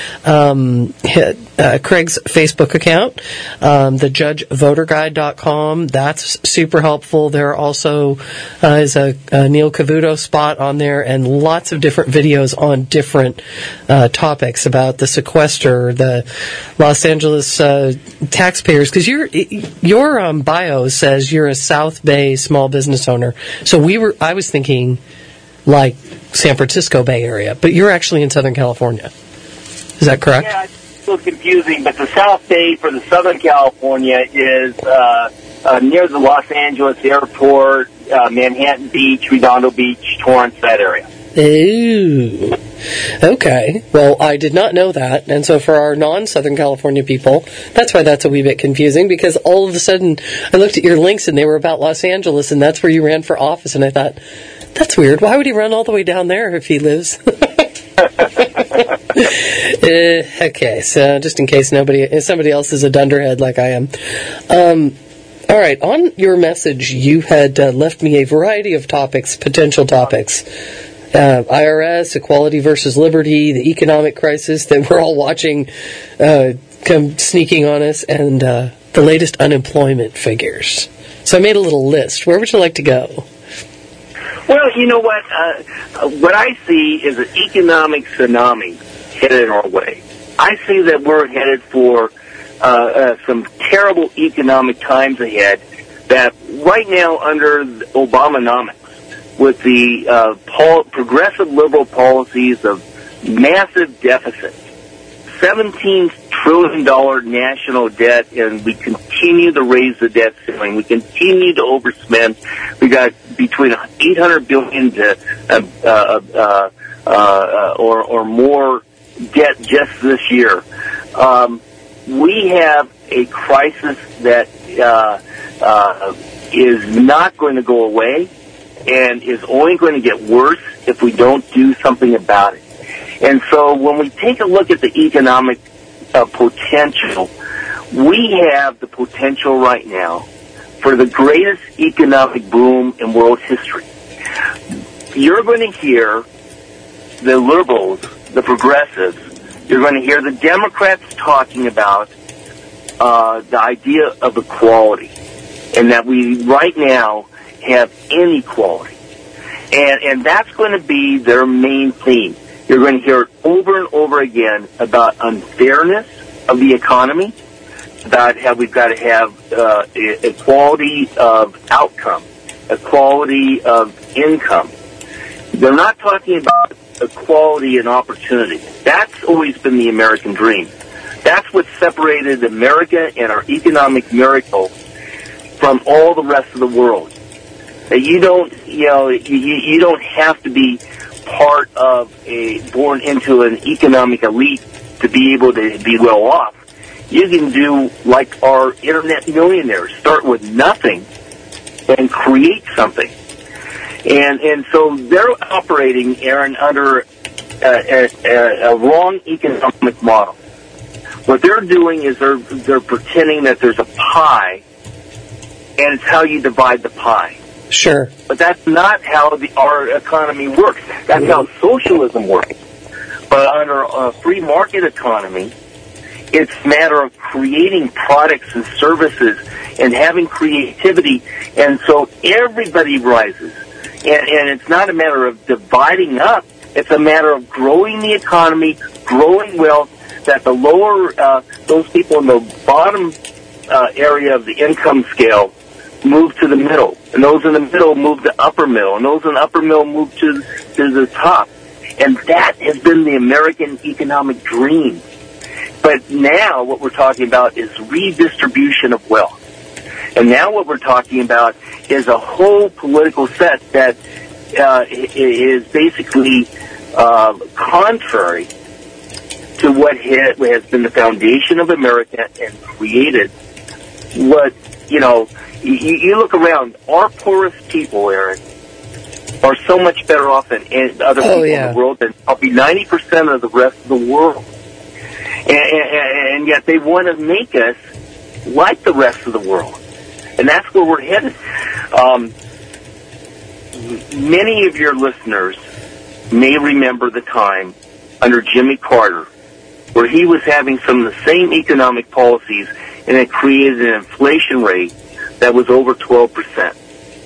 Speaker 3: Craig's Facebook account, the judgevoterguide.com. That's super helpful. There also is a Neil Cavuto spot on there and lots of different videos on different topics about the sequester, the Los Angeles taxpayers. Because your bio says you're a South Bay small business owner. So I was thinking like San Francisco Bay Area, but you're actually in Southern California. Is that correct?
Speaker 8: Yeah, it's a little confusing, but the South Bay for the Southern California is near the Los Angeles airport, Manhattan Beach, Redondo Beach, Torrance, that area.
Speaker 3: Ooh. Okay. Well, I did not know that. And so for our non-Southern California people, that's why that's a wee bit confusing, because all of a sudden I looked at your links and they were about Los Angeles, and that's where you ran for office, and I thought, that's weird. Why would he run all the way down there if he lives? Okay, so just in case somebody else is a dunderhead like I am. All right, on your message, you had left me a variety of topics, potential topics. IRS, equality versus liberty, the economic crisis that we're all watching come sneaking on us, and the latest unemployment figures. So I made a little list. Where would you like to go?
Speaker 8: Well, you know what? What I see is an economic tsunami headed our way. I see that we're headed for some terrible economic times ahead, that right now under Obamanomics, with the progressive liberal policies of massive deficits, $17 trillion national debt, and we continue to raise the debt ceiling. We continue to overspend. We got between $800 billion or more debt just this year. We have a crisis that is not going to go away and is only going to get worse if we don't do something about it. And so when we take a look at the economic potential, we have the potential right now for the greatest economic boom in world history. You're going to hear the liberals, the progressives, you're going to hear the Democrats talking about the idea of equality, and that we right now have inequality. And that's going to be their main theme. You're going to hear it over and over again about unfairness of the economy, about how we've got to have equality of outcome, equality of income. They're not talking about equality and opportunity. That's always been the American dream. That's what separated America and our economic miracle from all the rest of the world. That you don't have to be part of born into an economic elite to be able to be well off. You can do like our internet millionaires, start with nothing and create something. And so they're operating, Aaron, under a wrong economic model. What they're doing is they're pretending that there's a pie, and it's how you divide the pie.
Speaker 3: Sure.
Speaker 8: But that's not how our economy works. That's how socialism works. But under a free market economy, it's a matter of creating products and services and having creativity, and so everybody rises. And it's not a matter of dividing up. It's a matter of growing the economy, growing wealth, that the lower, those people in the bottom area of the income scale move to the middle, and those in the middle move to upper middle, and those in the upper middle move to the top. And that has been the American economic dream. But now what we're talking about is redistribution of wealth. And now what we're talking about is a whole political set that is basically contrary to what has been the foundation of America and created what, you look around, our poorest people, Eric, are so much better off than other people in the world than probably 90% of the rest of the world. And yet they want to make us like the rest of the world. And that's where we're headed. Many of your listeners may remember the time under Jimmy Carter where he was having some of the same economic policies, and it created an inflation rate that was over 12%.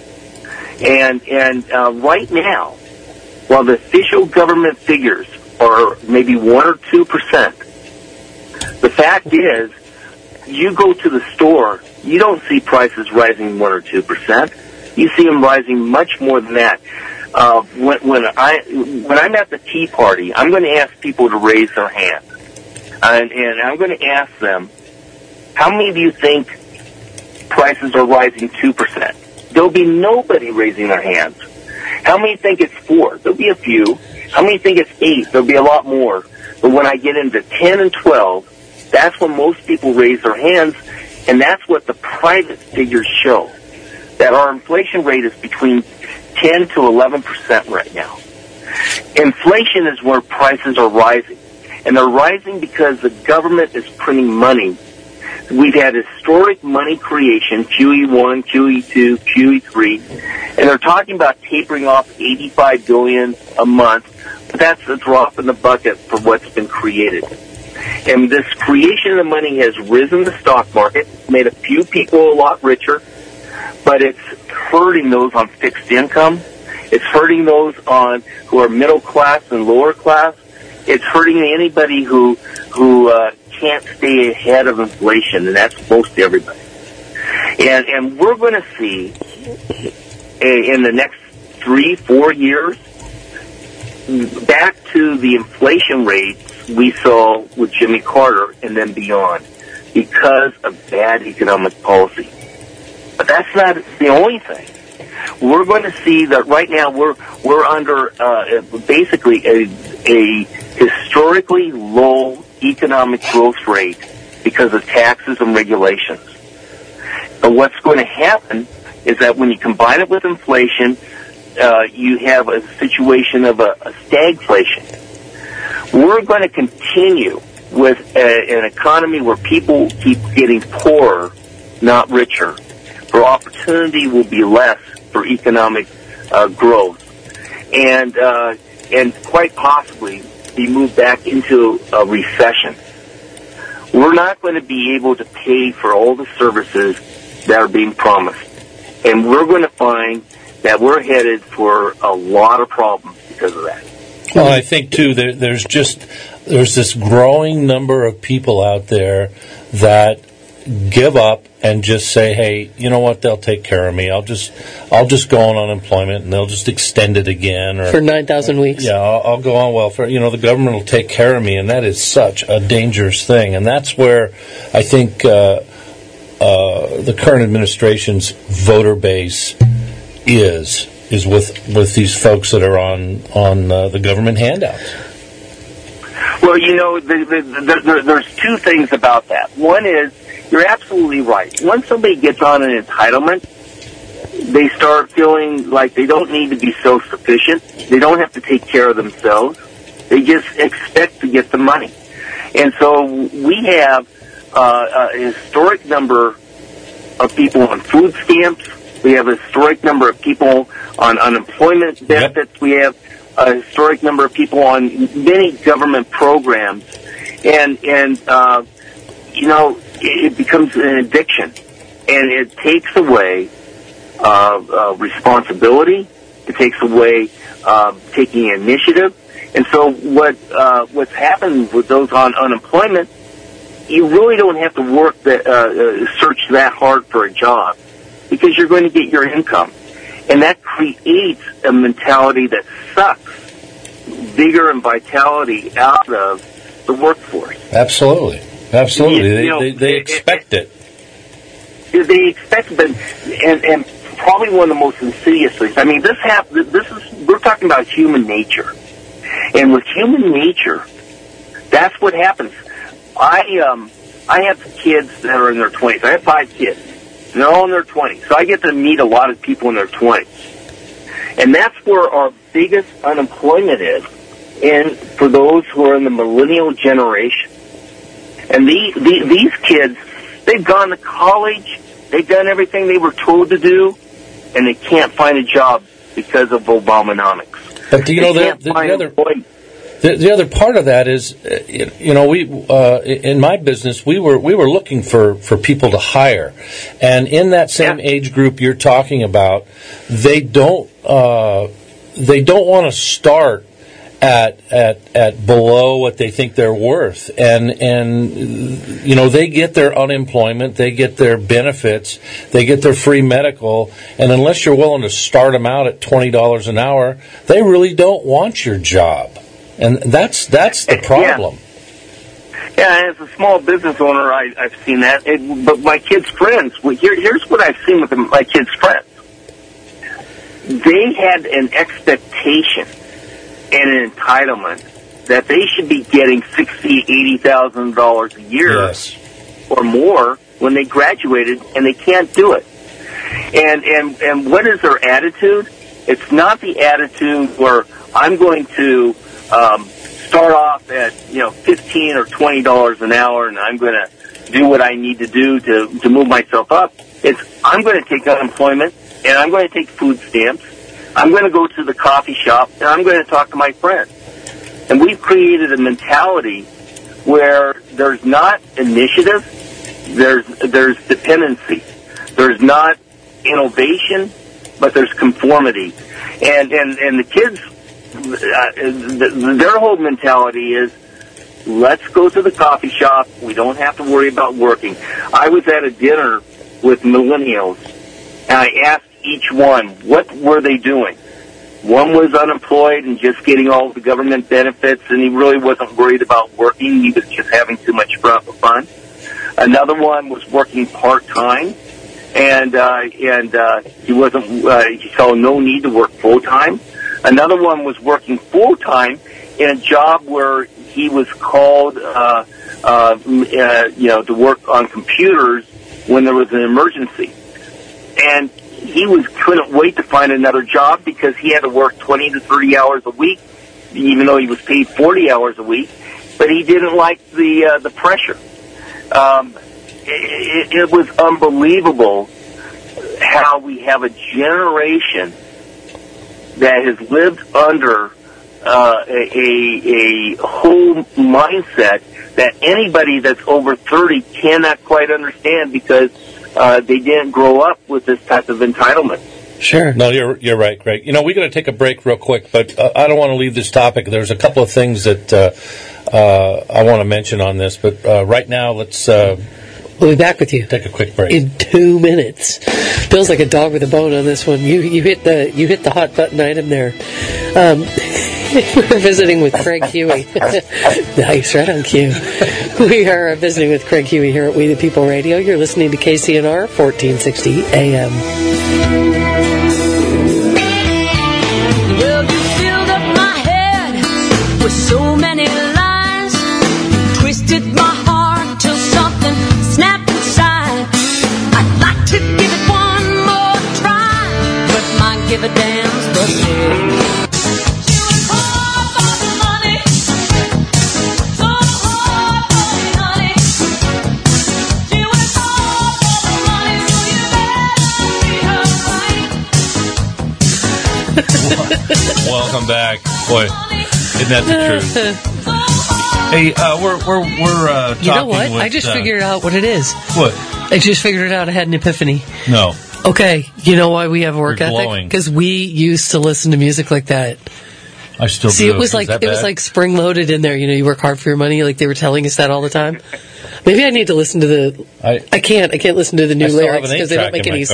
Speaker 8: And right now, while the official government figures are maybe 1 or 2%, the fact is, you go to the store, you don't see prices rising 1 or 2%. You see them rising much more than that. When I'm at the Tea Party, I'm going to ask people to raise their hand, and I'm going to ask them, how many of you think prices are rising 2%? There'll be nobody raising their hands. How many think it's 4? There'll be a few. How many think it's 8? There'll be a lot more. But when I get into 10 and 12, that's when most people raise their hands, and that's what the private figures show, that our inflation rate is between 10 to 11% right now. Inflation is where prices are rising, and they're rising because the government is printing money. We've had historic money creation, QE1, QE2, QE3, and they're talking about tapering off $85 billion a month, but that's a drop in the bucket for what's been created. And this creation of the money has risen the stock market, made a few people a lot richer, but it's hurting those on fixed income. It's hurting those who are middle class and lower class. It's hurting anybody who can't stay ahead of inflation, and that's most everybody. And we're going to see in the next 3-4 years back to the inflation rates we saw with Jimmy Carter and then beyond because of bad economic policy. But that's not the only thing. We're going to see that right now we're under basically a historically low economic growth rate because of taxes and regulations. But what's going to happen is that when you combine it with inflation, you have a situation of a stagflation. We're going to continue with an economy where people keep getting poorer, not richer. For opportunity will be less for economic growth, and quite possibly be moved back into a recession. We're not going to be able to pay for all the services that are being promised, and we're going to find that we're headed for a lot of problems because of that.
Speaker 2: Well, I think too there's this growing number of people out there that give up and just say, hey, you know what, they'll take care of me. I'll just go on unemployment and they'll just extend it again. Or,
Speaker 3: for 9,000 weeks.
Speaker 2: Yeah, I'll go on welfare. The government will take care of me, and that is such a dangerous thing. And that's where I think the current administration's voter base is with these folks that are on the government handouts.
Speaker 8: Well, there's two things about that. One is, you're absolutely right. Once somebody gets on an entitlement, they start feeling like they don't need to be self-sufficient. They don't have to take care of themselves. They just expect to get the money. And so we have a historic number of people on food stamps, We have a historic number of people on unemployment benefits. We have a historic number of people on many government programs. And it becomes an addiction. And it takes away responsibility. It takes away taking initiative. And so what's happened with those on unemployment, you really don't have to work search that hard for a job because you're going to get your income. And that creates a mentality that sucks vigor and vitality out of the workforce.
Speaker 2: Absolutely. They expect it.
Speaker 8: They expect it, and probably one of the most insidious things. I mean, we're talking about human nature. And with human nature, that's what happens. I have kids that are in their 20s. I have 5 kids. And they're all in their 20s. So I get to meet a lot of people in their 20s. And that's where our biggest unemployment is, and for those who are in the millennial generation. And these kids, they've gone to college, they've done everything they were told to do, and they can't find a job because of Obamanomics.
Speaker 2: But the other part of that is, we in my business we were looking for people to hire, and in that same age group you're talking about, they don't want to start at below what they think they're worth, and they get their unemployment, they get their benefits, they get their free medical, and unless you're willing to start them out at $20 an hour, they really don't want your job, and that's the problem.
Speaker 8: Yeah, as a small business owner, I've seen that. But my kids' friends, here's what I've seen with my kids' friends. They had an expectation and an entitlement that they should be getting $60,000, $80,000 a year or more when they graduated, and they can't do it. And what is their attitude? It's not the attitude where I'm going to start off at $15 or $20 an hour, and I'm going to do what I need to do to move myself up. It's I'm going to take unemployment, and I'm going to take food stamps. I'm going to go to the coffee shop, and I'm going to talk to my friends. And we've created a mentality where there's not initiative, there's dependency. There's not innovation, but there's conformity. And the kids, their whole mentality is, let's go to the coffee shop. We don't have to worry about working. I was at a dinner with millennials, and I asked each one, what were they doing? One was unemployed and just getting all the government benefits, and he really wasn't worried about working. He was just having too much fun. Another one was working part-time, and he wasn't. He saw no need to work full-time. Another one was working full-time in a job where he was called, to work on computers when there was an emergency, and he couldn't wait to find another job because he had to work 20 to 30 hours a week, even though he was paid 40 hours a week. But he didn't like the pressure. It was unbelievable how we have a generation that has lived under a whole mindset that anybody that's over 30 cannot quite understand because they didn't grow up with this type of entitlement.
Speaker 2: Sure. No, you're right, Craig. We got to take a break real quick, but I don't want to leave this topic. There's a couple of things that I want to mention on this, but right now let's.
Speaker 3: We'll be back with you.
Speaker 2: Take a quick break
Speaker 3: in 2 minutes. Feels like a dog with a bone on this one. You hit the hot button item there. We're visiting with Craig Huey. Nice, right on cue. We are visiting with Craig Huey here at We the People Radio. You're listening to KCNR 1460 AM.
Speaker 5: Well, you filled up my head with so many lies. You twisted my heart till something snapped inside. I'd like to give it one more try, but my give a damn's busted.
Speaker 7: Welcome back. Boy, isn't that the truth? Hey, we're talking.
Speaker 3: You know what?
Speaker 7: With,
Speaker 3: I just figured out what it is.
Speaker 7: What?
Speaker 3: I just figured it out. I had an epiphany.
Speaker 7: No.
Speaker 3: Okay, you know why we have a work
Speaker 7: You're
Speaker 3: ethic?
Speaker 7: glowing.
Speaker 3: Because we used to listen to music like that.
Speaker 7: I still
Speaker 3: See,
Speaker 7: do.
Speaker 3: it was like spring loaded in there. You know, you work hard for your money. Like they were telling us that all the time. Maybe I need to listen to the. I can't listen to the new
Speaker 7: I still have
Speaker 3: lyrics
Speaker 7: an
Speaker 3: because they don't
Speaker 7: 8-track
Speaker 3: make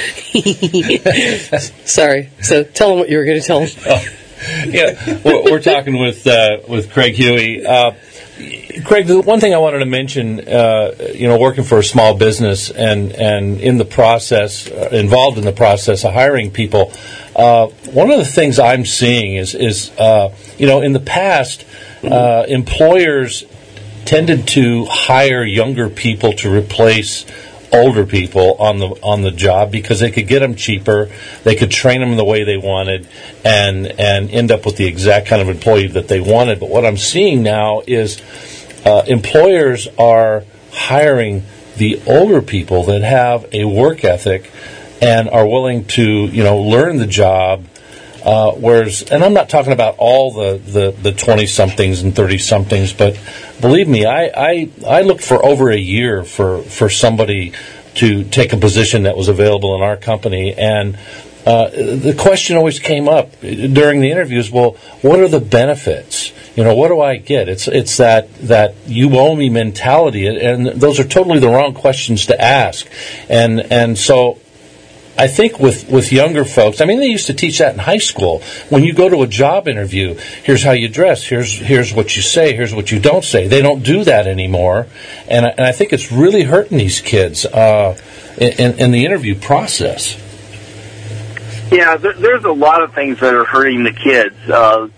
Speaker 7: in
Speaker 3: any
Speaker 7: my
Speaker 3: sense. Sorry. So tell them what you were going to tell them.
Speaker 7: Yeah, we're talking with Craig Huey. Craig, the one thing I wanted to mention, working for a small business and in the process, involved in the process of hiring people, one of the things I'm seeing is in the past, employers tended to hire younger people to replace older people on the job because they could get them cheaper, they could train them the way they wanted, and end up with the exact kind of employee that they wanted. But what I'm seeing now is employers are hiring the older people that have a work ethic and are willing to learn the job. Whereas, and I'm not talking about all the 20-somethings and 30-somethings, but believe me, I looked for over a year for somebody to take a position that was available in our company, and the question always came up during the interviews, well, what are the benefits? What do I get? It's that you owe me mentality, and those are totally the wrong questions to ask. And so I think with younger folks, I mean, they used to teach that in high school. When you go to a job interview, here's how you dress, here's what you say, here's what you don't say. They don't do that anymore, and I think it's really hurting these kids in the interview process.
Speaker 8: Yeah, there's a lot of things that are hurting the kids, and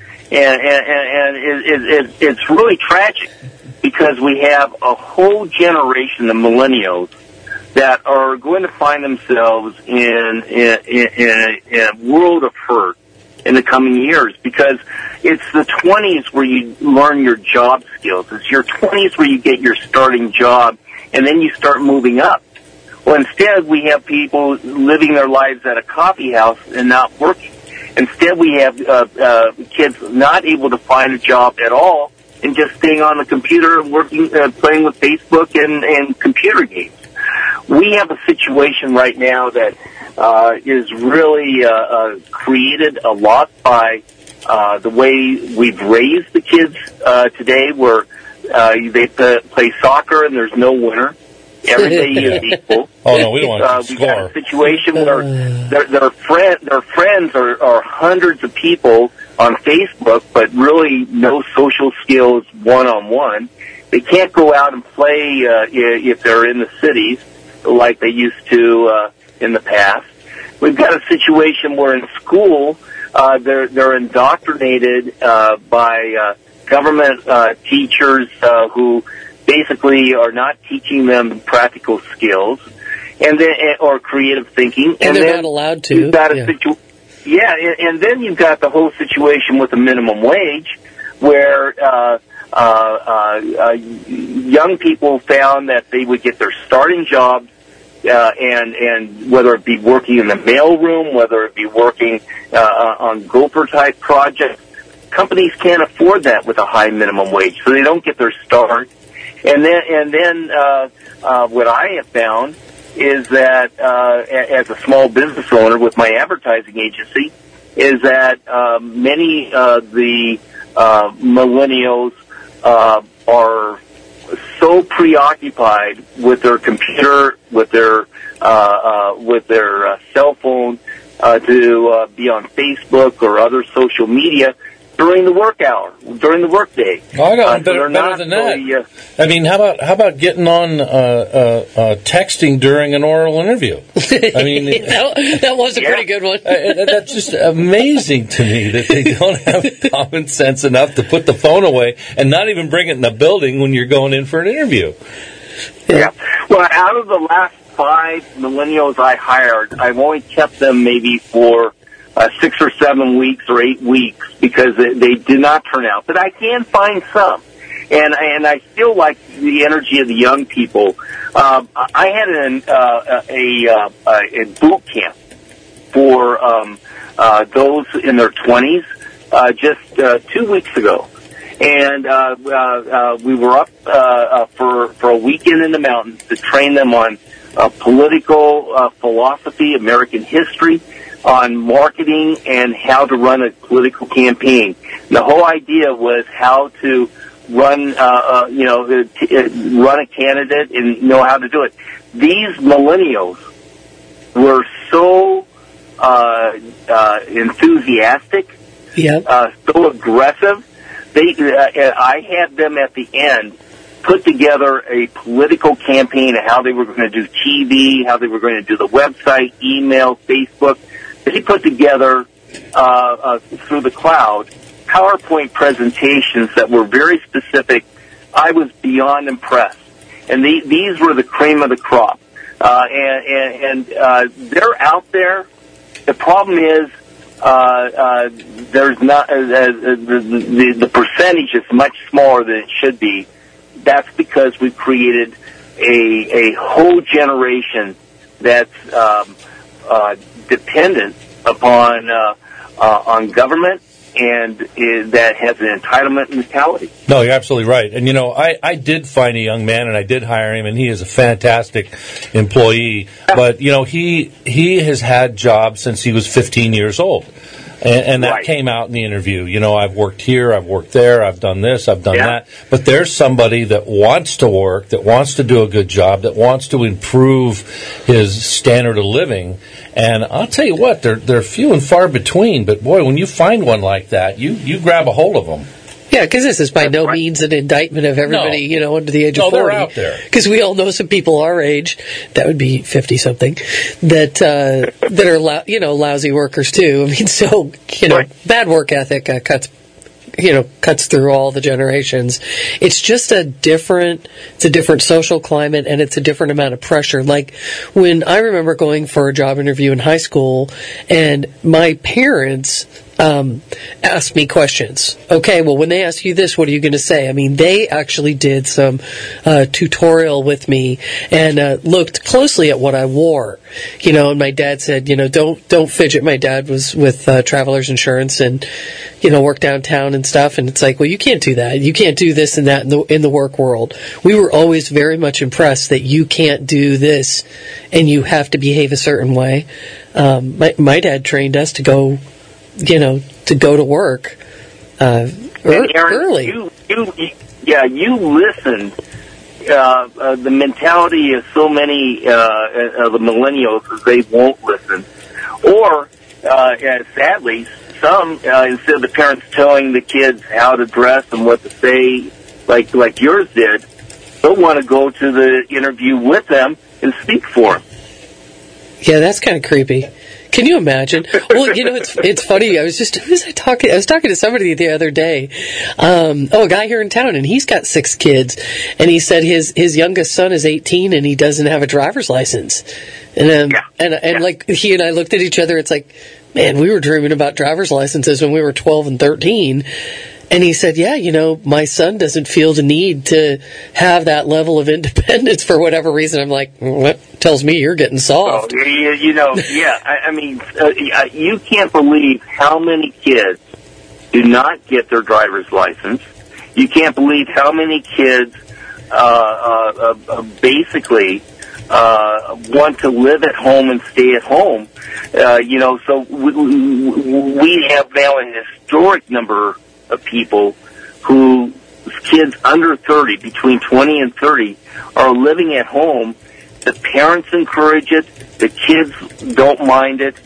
Speaker 8: it's really tragic because we have a whole generation of millennials that are going to find themselves in a world of hurt in the coming years, because it's the 20s where you learn your job skills. It's your 20s where you get your starting job, and then you start moving up. Well, instead, we have people living their lives at a coffee house and not working. Instead, we have kids not able to find a job at all and just staying on the computer and working, playing with Facebook and computer games. We have a situation right now that is really created a lot by the way we've raised the kids today, where they play soccer and there's no winner. Every day is equal.
Speaker 7: Oh no, we don't want to
Speaker 8: we've
Speaker 7: score.
Speaker 8: got a situation where their friends are hundreds of people on Facebook, but really no social skills one-on-one. They can't go out and play if they're in the cities like they used to in the past. We've got a situation where in school they're indoctrinated by government teachers who basically are not teaching them practical skills and then or creative thinking,
Speaker 3: And they're
Speaker 8: then
Speaker 3: not allowed to.
Speaker 8: You've got and then you've got the whole situation with the minimum wage, where young people found that they would get their starting jobs, and whether it be working in the mailroom, whether it be working on Gopher type projects, companies can't afford that with a high minimum wage, so they don't get their start. And then what I have found is that as a small business owner with my advertising agency, is that many of the millennials are so preoccupied with their computer, with their cell phone, to be on Facebook or other social media during the work hour, during the work day.
Speaker 7: Oh, I got better than that.
Speaker 8: Really,
Speaker 7: I mean, how about getting on texting during an oral interview? I mean,
Speaker 3: that was a pretty good one.
Speaker 7: That's just amazing to me that they don't have common sense enough to put the phone away and not even bring it in the building when you're going in for an interview.
Speaker 8: Yeah. Well, out of the last 5 millennials I hired, I've only kept them maybe for 6 or 7 weeks or 8 weeks because they did not turn out. But I can find some, and I still like the energy of the young people. I had a boot camp for those in their 20s just 2 weeks ago. And we were up for a weekend in the mountains to train them on political philosophy, American history, on marketing, and how to run a political campaign. The whole idea was how to run, run a candidate and know how to do it. These millennials were so enthusiastic, so aggressive. I had them at the end put together a political campaign of how they were going to do TV, how they were going to do the website, email, Facebook. They put together through the cloud PowerPoint presentations that were very specific. I was beyond impressed, and these were the cream of the crop. And they're out there. The problem is there's not the percentage is much smaller than it should be. That's because we've created a whole generation that's dependent upon on government, and that has an entitlement mentality.
Speaker 7: No, you're absolutely right. And, I did find a young man, and I did hire him, and he is a fantastic employee. But, he has had jobs since he was 15 years old. And that came out in the interview. I've worked here, I've worked there, I've done this, I've done that. But there's somebody that wants to work, that wants to do a good job, that wants to improve his standard of living. And I'll tell you what, they're few and far between. But, boy, when you find one like that, you grab a hold of them.
Speaker 3: Yeah, because this is by no means an indictment of everybody, under the age of 40.
Speaker 7: No, they're out there.
Speaker 3: Because we all know some people our age, that would be 50-something, that are, lousy workers, too. I mean, so, bad work ethic cuts through all the generations. It's just a different social climate, and it's a different amount of pressure. Like, when I remember going for a job interview in high school, and my parents asked me questions. Okay, well, when they ask you this, what are you going to say? I mean, they actually did some tutorial with me and looked closely at what I wore. And my dad said, don't fidget. My dad was with Travelers Insurance and, worked downtown and stuff. And it's like, well, you can't do that. You can't do this and that in the work world. We were always very much impressed that you can't do this and you have to behave a certain way. My dad trained us to go to work
Speaker 8: Aaron,
Speaker 3: early.
Speaker 8: You listened. The mentality of so many of the millennials is they won't listen. Or, sadly, some, instead of the parents telling the kids how to dress and what to say, like yours did, they'll want to go to the interview with them and speak for them.
Speaker 3: Yeah, that's kind of creepy. Can you imagine? Well, it's funny. I was talking to somebody the other day. A guy here in town, and he's got 6 kids, and he said his youngest son is 18 and he doesn't have a driver's license. And like he and I looked at each other. It's like, man, we were dreaming about driver's licenses when we were 12 and 13. And he said, my son doesn't feel the need to have that level of independence for whatever reason. I'm like, what tells me you're getting soft?
Speaker 8: I mean, you can't believe how many kids do not get their driver's license. You can't believe how many kids basically want to live at home and stay at home. So we have now a historic number of people whose kids under 30, between 20 and 30, are living at home. The parents encourage it. The kids don't mind it.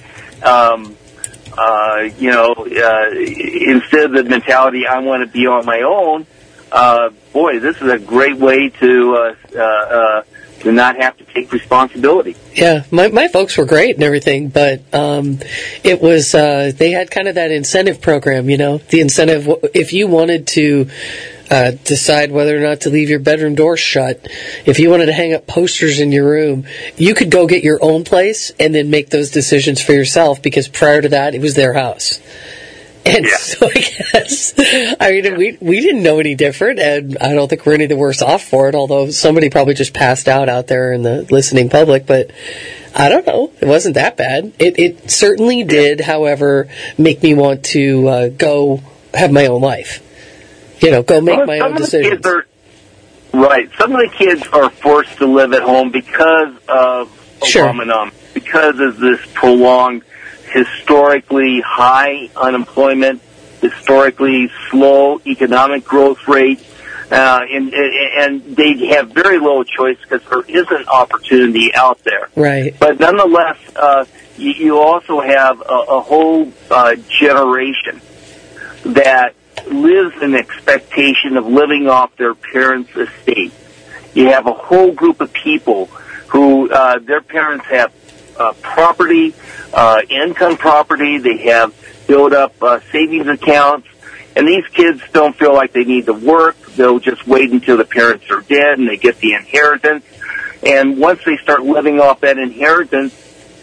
Speaker 8: Instead of the mentality, I want to be on my own, this is a great way to not have to take responsibility.
Speaker 3: Yeah, my folks were great and everything, but it was they had kind of that incentive program, the incentive if you wanted to decide whether or not to leave your bedroom door shut, if you wanted to hang up posters in your room, you could go get your own place and then make those decisions for yourself, because prior to that, it was their house. And so I guess, we didn't know any different, and I don't think we're any the worse off for it, although somebody probably just passed out there in the listening public, but I don't know. It wasn't that bad. It certainly did, however, make me want to go have my own life. Go make my own decisions.
Speaker 8: Right. Some of the kids are forced to live at home because of Obama, because of this prolonged, historically high unemployment, historically slow economic growth rate, and they have very little choice because there isn't opportunity out there.
Speaker 3: Right.
Speaker 8: But nonetheless, you also have a whole generation that lives in expectation of living off their parents' estate. You have a whole group of people who their parents have property, income property. They have built up savings accounts, and these kids don't feel like they need to work. They'll just wait until the parents are dead and they get the inheritance. And once they start living off that inheritance,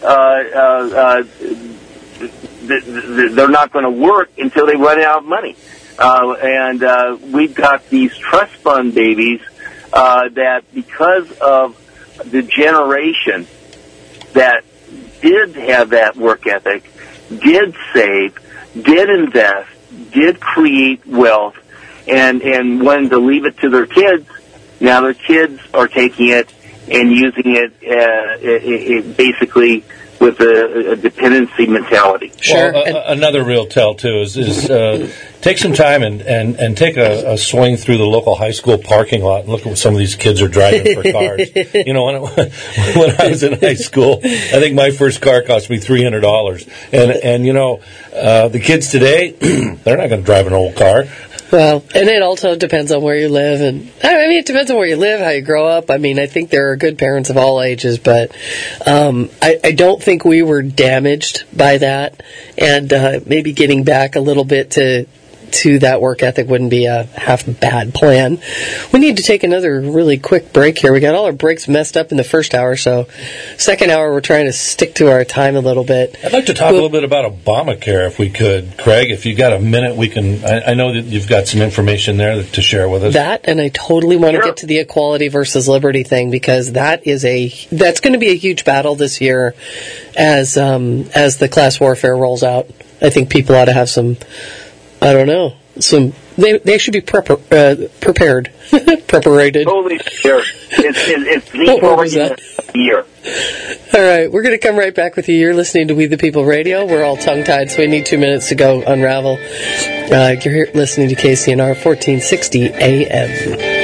Speaker 8: they're not going to work until they run out of money. And we've got these trust fund babies that, because of the generation that did have that work ethic, did save, did invest, did create wealth, and wanted to leave it to their kids, now their kids are taking it and using it basically with a dependency mentality.
Speaker 2: Sure. Well, another real tell, too, is take some time and take a swing through the local high school parking lot and look at what some of these kids are driving for cars. When I was in high school, I think my first car cost me $300. And the kids today, they're not going to drive an old car.
Speaker 3: Well, and it also depends on where you live, and it depends on where you live, how you grow up. I think there are good parents of all ages, but I don't think we were damaged by that, and maybe getting back a little bit to that work ethic wouldn't be a half bad plan. We need to take another really quick break here. We got all our breaks messed up in the first hour, so second hour we're trying to stick to our time a little bit.
Speaker 2: I'd like to talk a little bit about Obamacare if we could. Craig, if you got a minute, we can. I know that you've got some information there to share with us.
Speaker 3: That, and I totally want to get to the equality versus liberty thing, because that's going to be a huge battle this year as the class warfare rolls out. I think people ought to have some, I don't know, they should be prepared. Preparated.
Speaker 8: Totally fair. It's the argument of the year.
Speaker 3: All right, we're going to come right back with you. You're listening to We the People Radio. We're all tongue-tied, so we need 2 minutes to go unravel. You're here listening to KCNR 1460 AM.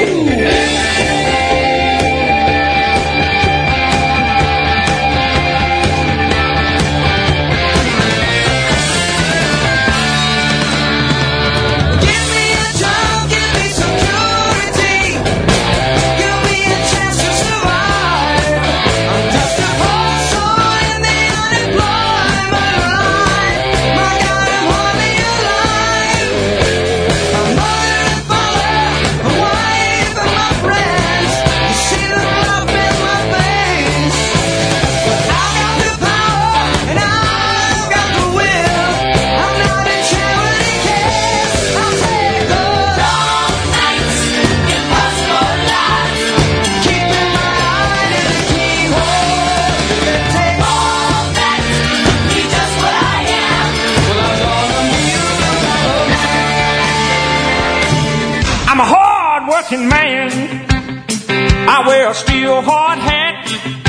Speaker 6: Man, I wear a steel hard hat.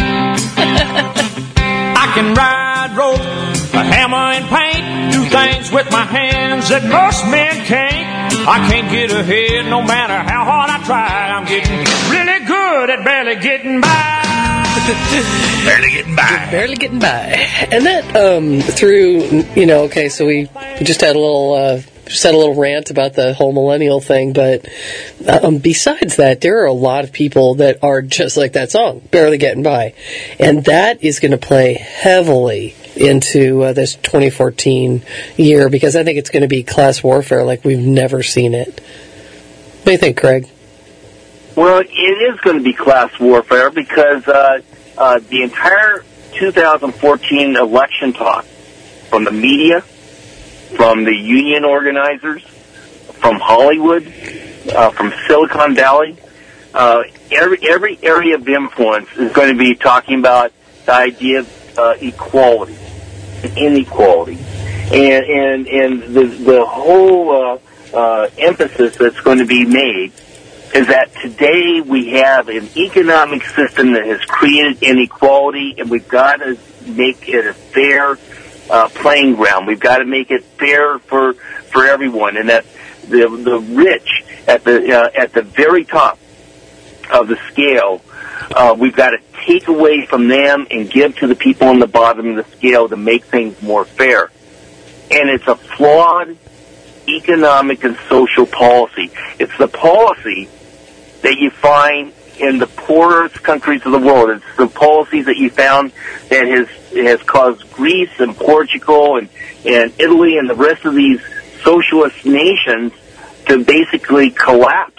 Speaker 6: I can ride rope, a hammer and paint, do things with my hands that most men can't. I can't get ahead no matter how hard I try. I'm getting really good at barely getting by.
Speaker 3: Barely getting by. And that through, okay, so we just had a little rant about the whole millennial thing, but besides that, there are a lot of people that are just like that song, barely getting by. And that is going to play heavily into this 2014 year, because I think it's going to be class warfare like we've never seen it. What do you think, Craig?
Speaker 8: Well, it is going to be class warfare because the entire 2014 election talk from the media from the union organizers, from Hollywood, from Silicon Valley. Every area of influence is going to be talking about the idea of equality and inequality, and the whole emphasis that's going to be made is that today we have an economic system that has created inequality, and we've got to make it a fair playing ground. We've got to make it fair for everyone, and that the rich at the very top of the scale, we've got to take away from them and give to the people on the bottom of the scale to make things more fair. And it's a flawed economic and social policy. It's the policy that you find in the poorest countries of the world. It's the policies that you found that has caused Greece and Portugal and Italy and the rest of these socialist nations to basically collapse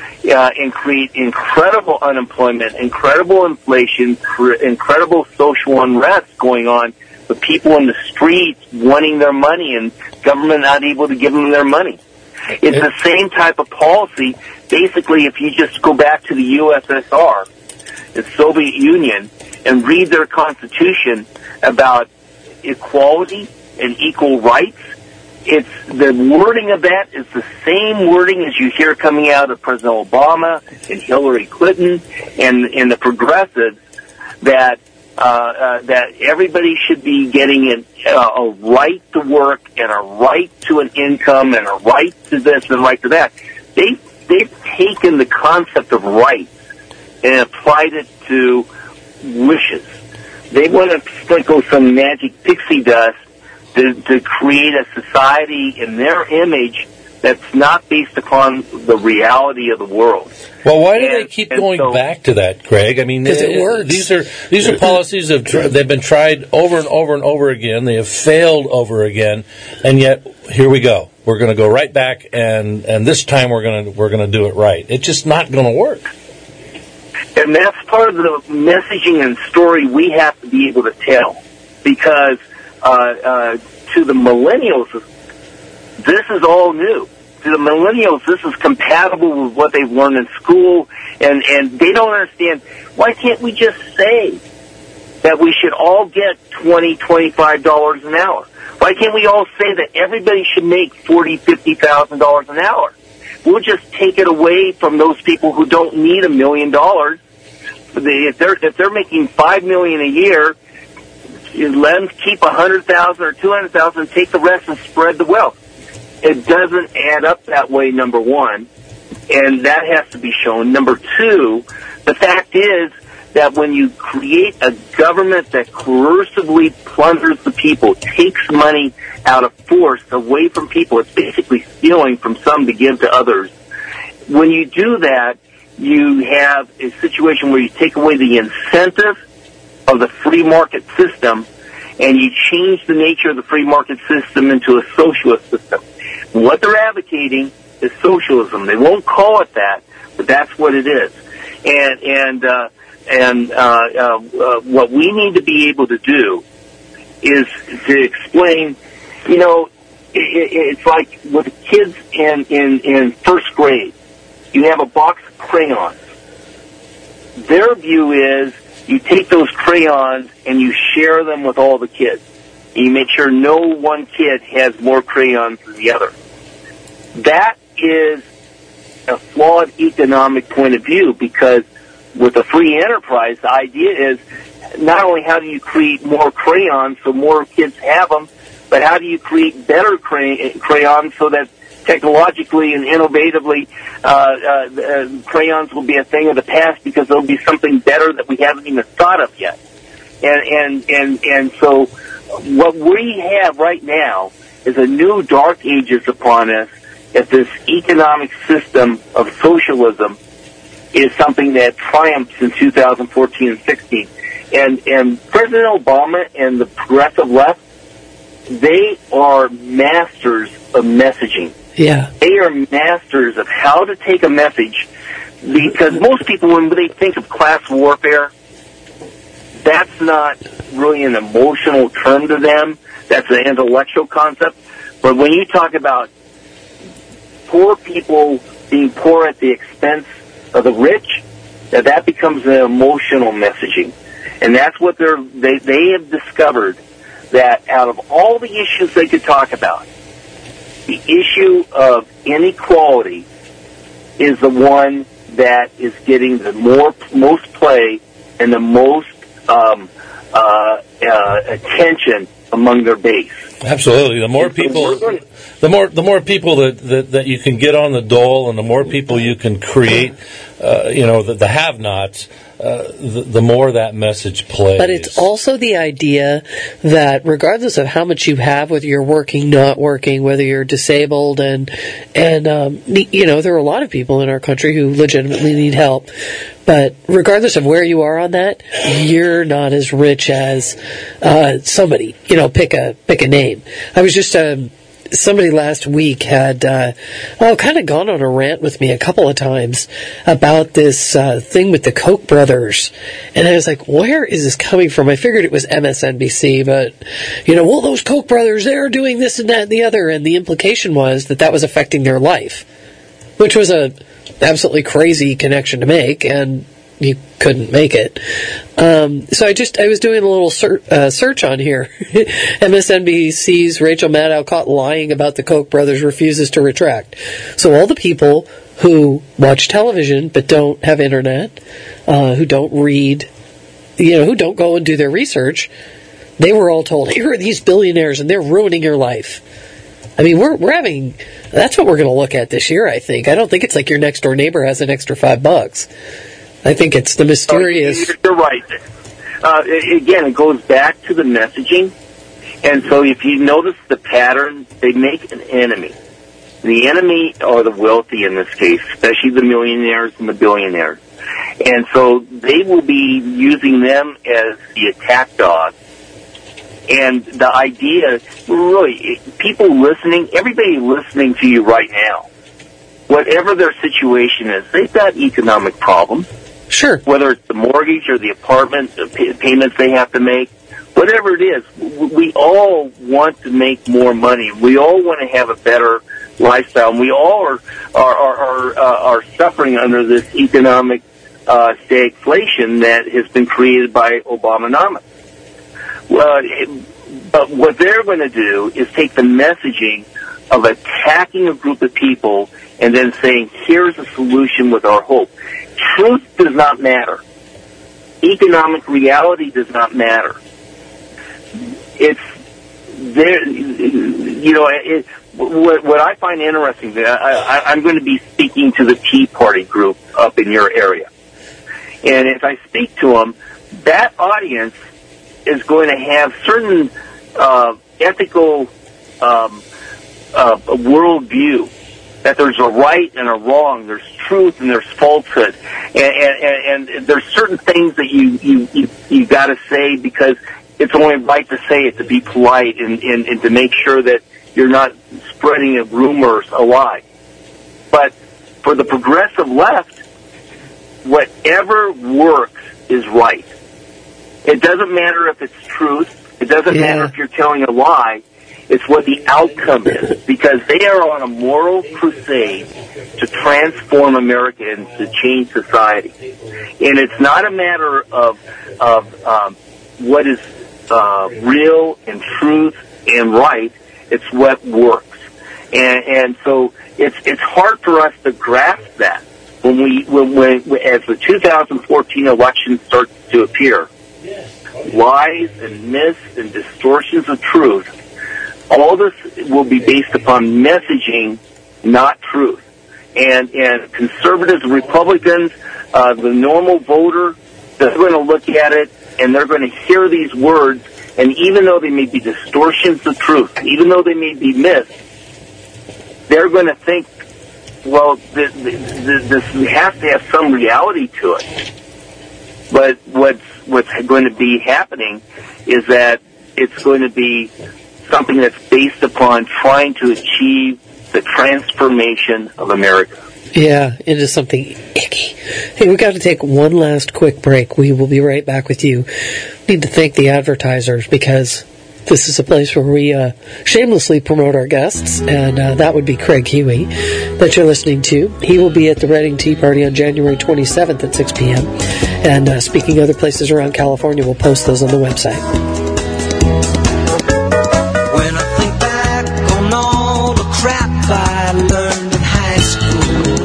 Speaker 8: and create incredible unemployment, incredible inflation, incredible social unrest going on with people in the streets wanting their money and government not able to give them their money. It's the same type of policy. Basically, if you just go back to the USSR, the Soviet Union, and read their constitution about equality and equal rights, it's the wording of that is the same wording as you hear coming out of President Obama and Hillary Clinton and the progressives, that that everybody should be getting a right to work and a right to an income and a right to this and a right to that. They've taken the concept of rights and applied it to wishes. They want to sprinkle some magic pixie dust to create a society in their image that's not based upon the reality of the world.
Speaker 2: Well, why do they keep going back to that, Craig? I mean,
Speaker 3: because it works.
Speaker 2: These are policies they've been tried over and over and over again. They have failed over again, and yet here we go. We're going to go right back, and this time we're going to do it right. It's just not going to work.
Speaker 8: And that's part of the messaging and story we have to be able to tell, because to the millennials, this is all new. To the millennials, this is compatible with what they've learned in school, and they don't understand. Why can't we just say that we should all get $20, $25 an hour? Why can't we all say that everybody should make $40,000, $50,000 an hour? We'll just take it away from those people who don't need $1 million. If they're making $5 million a year, let them keep $100,000 or $200,000, take the rest and spread the wealth. It doesn't add up that way, number one, and that has to be shown. Number two, the fact is that when you create a government that coercively plunders the people, takes money out of force away from people, it's basically stealing from some to give to others. When you do that, you have a situation where you take away the incentive of the free market system, and you change the nature of the free market system into a socialist system. What they're advocating is socialism. They won't call it that, but that's what it is. And what we need to be able to do is to explain. You know, it's like with the kids in first grade. You have a box of crayons. Their view is you take those crayons and you share them with all the kids. You make sure no one kid has more crayons than the other. That is a flawed economic point of view, because with a free enterprise, the idea is not only how do you create more crayons so more kids have them, but how do you create better crayons so that technologically and innovatively crayons will be a thing of the past, because there'll be something better that we haven't even thought of yet. And so what we have right now is a new dark ages upon us, if this economic system of socialism is something that triumphs in 2014 and 16. And President Obama and the progressive left, they are masters of messaging.
Speaker 3: Yeah.
Speaker 8: They are masters of how to take a message, because most people, when they think of class warfare, that's not really an emotional term to them. That's an intellectual concept. But when you talk about poor people being poor at the expense of the rich, that becomes an emotional messaging. And that's what they have discovered, that out of all the issues they could talk about, the issue of inequality is the one that is getting the most play and the most attention among their base.
Speaker 2: Absolutely. The more people, the more people that you can get on the dole, and the more people you can create, the have-nots, the more that message plays.
Speaker 3: But it's also the idea that regardless of how much you have, whether you're working, not working, whether you're disabled, and there are a lot of people in our country who legitimately need help. But regardless of where you are on that, you're not as rich as somebody. Pick a name. I was just somebody last week had kind of gone on a rant with me a couple of times about this thing with the Koch brothers, and I was like, where is this coming from? I figured it was MSNBC, but those Koch brothers, they're doing this and that and the other, and the implication was that was affecting their life, which was a absolutely crazy connection to make, and you couldn't make it. So I was doing a little search on here. MSNBC's Rachel Maddow caught lying about the Koch brothers refuses to retract. So all the people who watch television but don't have internet, who don't read, who don't go and do their research, they were all told, here are these billionaires and they're ruining your life. I mean, we're having, that's what we're going to look at this year, I think. I don't think it's like your next door neighbor has an extra $5. I think it's the mysterious.
Speaker 8: You're right. Again, it goes back to the messaging. And so if you notice the pattern, they make an enemy. The enemy are the wealthy in this case, especially the millionaires and the billionaires. And so they will be using them as the attack dog. And the idea, really, people listening, everybody listening to you right now, whatever their situation is, they've got economic problems.
Speaker 3: Sure.
Speaker 8: Whether it's the mortgage or the apartment, the payments they have to make, whatever it is, we all want to make more money. We all want to have a better lifestyle. And we all are suffering under this economic stagflation that has been created by Obamanomics. Well, but what they're going to do is take the messaging of attacking a group of people and then saying, here's a solution with our hope. Truth does not matter. Economic reality does not matter. It's there, what I find interesting, I'm going to be speaking to the Tea Party group up in your area. And if I speak to them, that audience is going to have certain ethical worldview, that there's a right and a wrong, there's truth and there's falsehood, and there's certain things that you got to say because it's only right to say it, to be polite and to make sure that you're not spreading a rumor, a lie. But for the progressive left, whatever works is right. It doesn't matter if it's truth. It doesn't matter if you're telling a lie. It's what the outcome is, because they are on a moral crusade to transform America and to change society. And it's not a matter of what is real and truth and right. It's what works. And so it's hard for us to grasp that when as the 2014 election starts to appear. Lies and myths and distortions of truth, all this will be based upon messaging, not truth. And conservatives, Republicans, the normal voter, they're going to look at it and they're going to hear these words, and even though they may be distortions of truth, even though they may be myths, they're going to think, well, this has to have some reality to it. But what's going to be happening is that it's going to be something that's based upon trying to achieve the transformation of America.
Speaker 3: Yeah, into something icky. Hey, we've got to take one last quick break. We will be right back with you. Need to thank the advertisers because This is a place where we shamelessly promote our guests, and that would be Craig Huey that you're listening to. He will be at the Reading Tea Party on January 27th at 6 p.m. And speaking of other places around California, we'll post those on the website.
Speaker 9: When I think back on all the crap I learned in high school,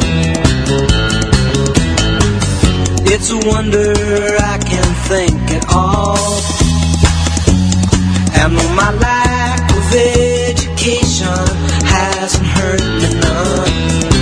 Speaker 9: it's a wonder I can think at all. And though my lack of education hasn't hurt me none,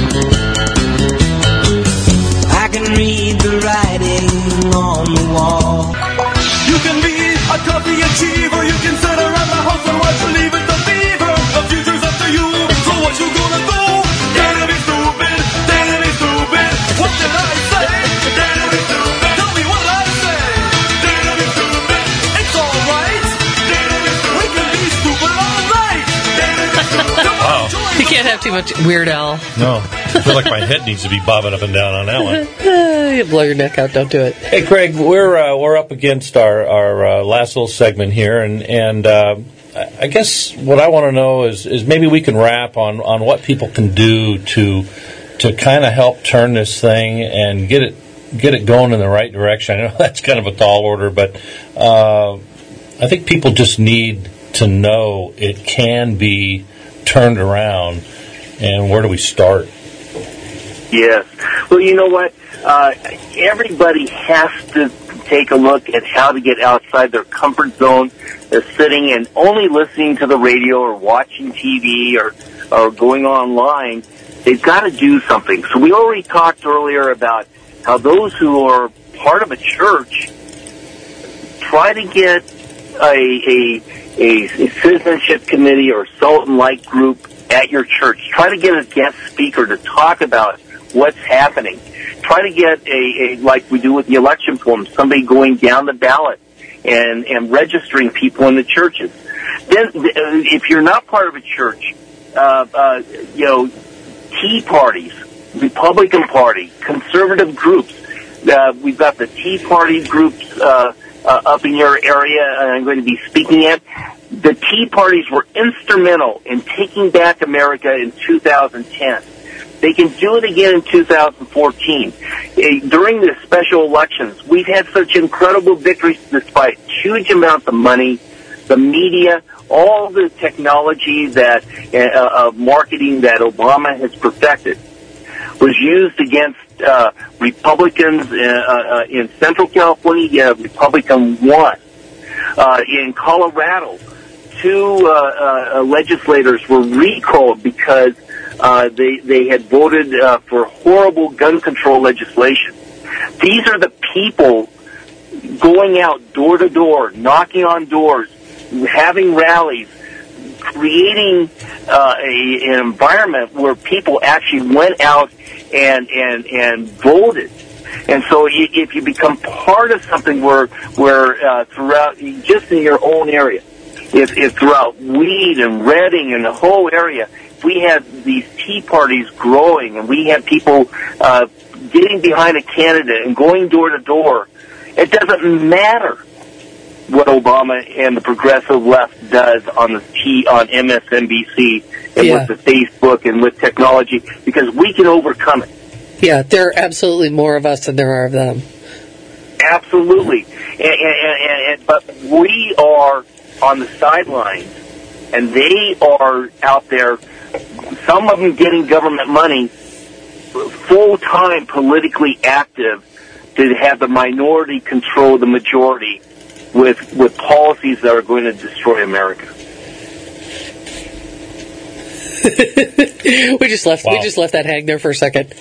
Speaker 9: I can read the writing on the wall.
Speaker 10: You can be a copy achiever. You can sit around the house and watch Leave It to Beaver. The future's up to you, so what you gonna do? Dare to be stupid, dare to be stupid. What did I say? Dare to be stupid. Tell me what I say. Dare to be stupid. It's alright. Dare to be stupid. We can be stupid all night. Dare to be stupid.
Speaker 7: Wow.
Speaker 3: You can't have too much Weird Al.
Speaker 7: No. I feel like my head needs to be bobbing up and down on that one.
Speaker 3: You blow your neck out, don't do it.
Speaker 7: Hey, Craig, we're up against our last little segment here, and I guess what I want to know is maybe we can wrap on what people can do to kind of help turn this thing and get it going in the right direction. I know that's kind of a tall order, but I think people just need to know it can be turned around. And where do we start?
Speaker 8: Yes. Well, you know what? Everybody has to take a look at how to get outside their comfort zone of sitting and only listening to the radio or watching TV or going online. They've got to do something. So we already talked earlier about how those who are part of a church try to get a citizenship committee or Sultan-like group at your church. Try to get a guest speaker to talk about what's happening. Try to get like we do with the election form, somebody going down the ballot and registering people in the churches. Then, if you're not part of a church, Tea parties, Republican Party, conservative groups. We've got the Tea Party groups up in your area, and I'm going to be speaking at. The Tea Parties were instrumental in taking back America in 2010. They can do it again in 2014. During the special elections, we've had such incredible victories despite huge amounts of money, the media, all the technology that marketing that Obama has perfected was used against Republicans in Central California. Republican won. In Colorado, 2 legislators were recalled because they had voted for horrible gun control legislation. These are the people going out door to door, knocking on doors, having rallies, creating an environment where people actually went out and voted. And so if you become part of something where throughout, just in your own area, if throughout Weed and Reading and the whole area, if we have these Tea Parties growing and we have people getting behind a candidate and going door to door, it doesn't matter what Obama and the progressive left does on MSNBC and with the Facebook and with technology, because we can overcome it.
Speaker 3: Yeah, there are absolutely more of us than there are of them.
Speaker 8: Absolutely. But we are on the sidelines, and they are out there, some of them getting government money, full-time politically active to have the minority control the majority with policies that are going to destroy America.
Speaker 3: We just left that hang there for a second.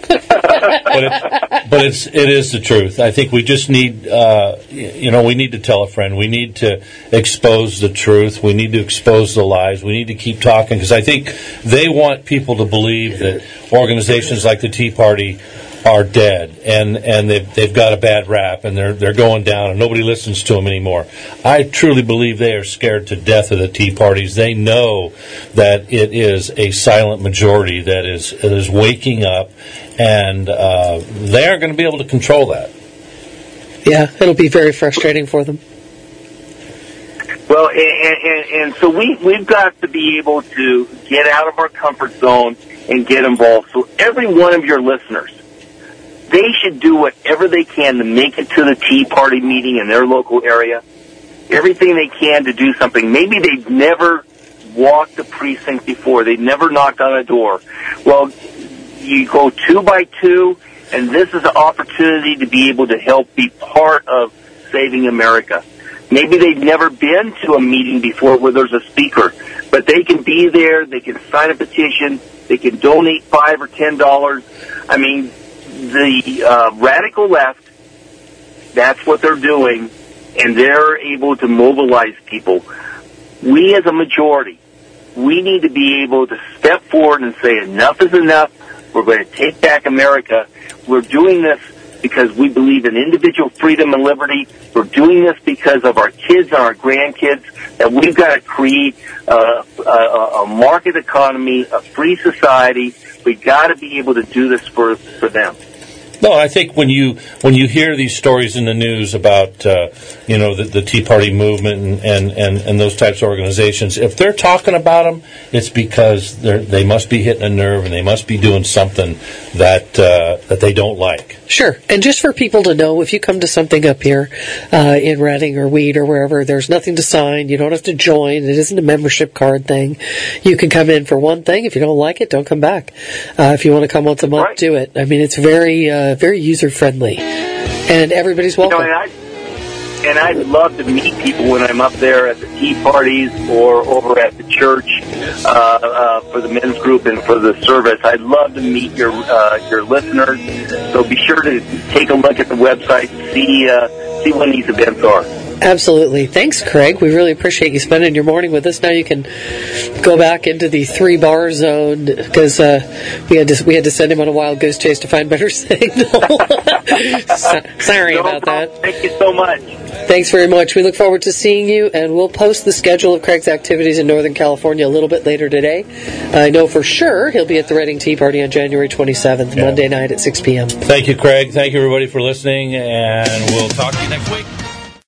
Speaker 7: But it is the truth. I think we just need, we need to tell a friend. We need to expose the truth. We need to expose the lies. We need to keep talking, because I think they want people to believe that organizations like the Tea Party are dead and they've got a bad rap and they're going down and nobody listens to them anymore. I truly believe they are scared to death of the Tea Parties. They know that it is a silent majority that is waking up, and they aren't going to be able to control that.
Speaker 3: Yeah, it'll be very frustrating for them.
Speaker 8: Well, and so we've got to be able to get out of our comfort zone and get involved. So every one of your listeners, they should do whatever they can to make it to the Tea Party meeting in their local area. Everything they can to do something. Maybe they've never walked the precinct before. They've never knocked on a door. Well, you go 2 by 2, and this is an opportunity to be able to help be part of saving America. Maybe they've never been to a meeting before where there's a speaker, but they can be there, they can sign a petition, they can donate $5 or $10. I mean, the radical left, that's what they're doing, and they're able to mobilize people. We as a majority, we need to be able to step forward and say enough is enough. We're going to take back America. We're doing this because we believe in individual freedom and liberty. We're doing this because of our kids and our grandkids, that we've got to create a market economy, a free society. We've got to be able to do this for them.
Speaker 7: No, I think when you hear these stories in the news about the Tea Party movement and those types of organizations, if they're talking about them, it's because they must be hitting a nerve and they must be doing something that they don't like.
Speaker 3: Sure. And just for people to know, if you come to something up here in Reading or Weed or wherever, there's nothing to sign. You don't have to join. It isn't a membership card thing. You can come in for one thing. If you don't like it, don't come back. If you want to come once a month,
Speaker 8: right.
Speaker 3: Do it. I mean, it's very user-friendly. And everybody's welcome.
Speaker 8: And I'd love to meet people when I'm up there at the tea parties or over at the church for the men's group and for the service. I'd love to meet your listeners. So be sure to take a look at the website, see when these events are.
Speaker 3: Absolutely. Thanks, Craig. We really appreciate you spending your morning with us. Now you can go back into the 3-bar zone because we had to send him on a wild goose chase to find better signal. Sorry about that.
Speaker 8: Thank you so much.
Speaker 3: Thanks very much. We look forward to seeing you, and we'll post the schedule of Craig's activities in Northern California a little bit later today. I know for sure he'll be at the Reading Tea Party on January 27th, Monday night at 6 p.m.
Speaker 7: Thank you, Craig. Thank you, everybody, for listening, and we'll talk to you next week.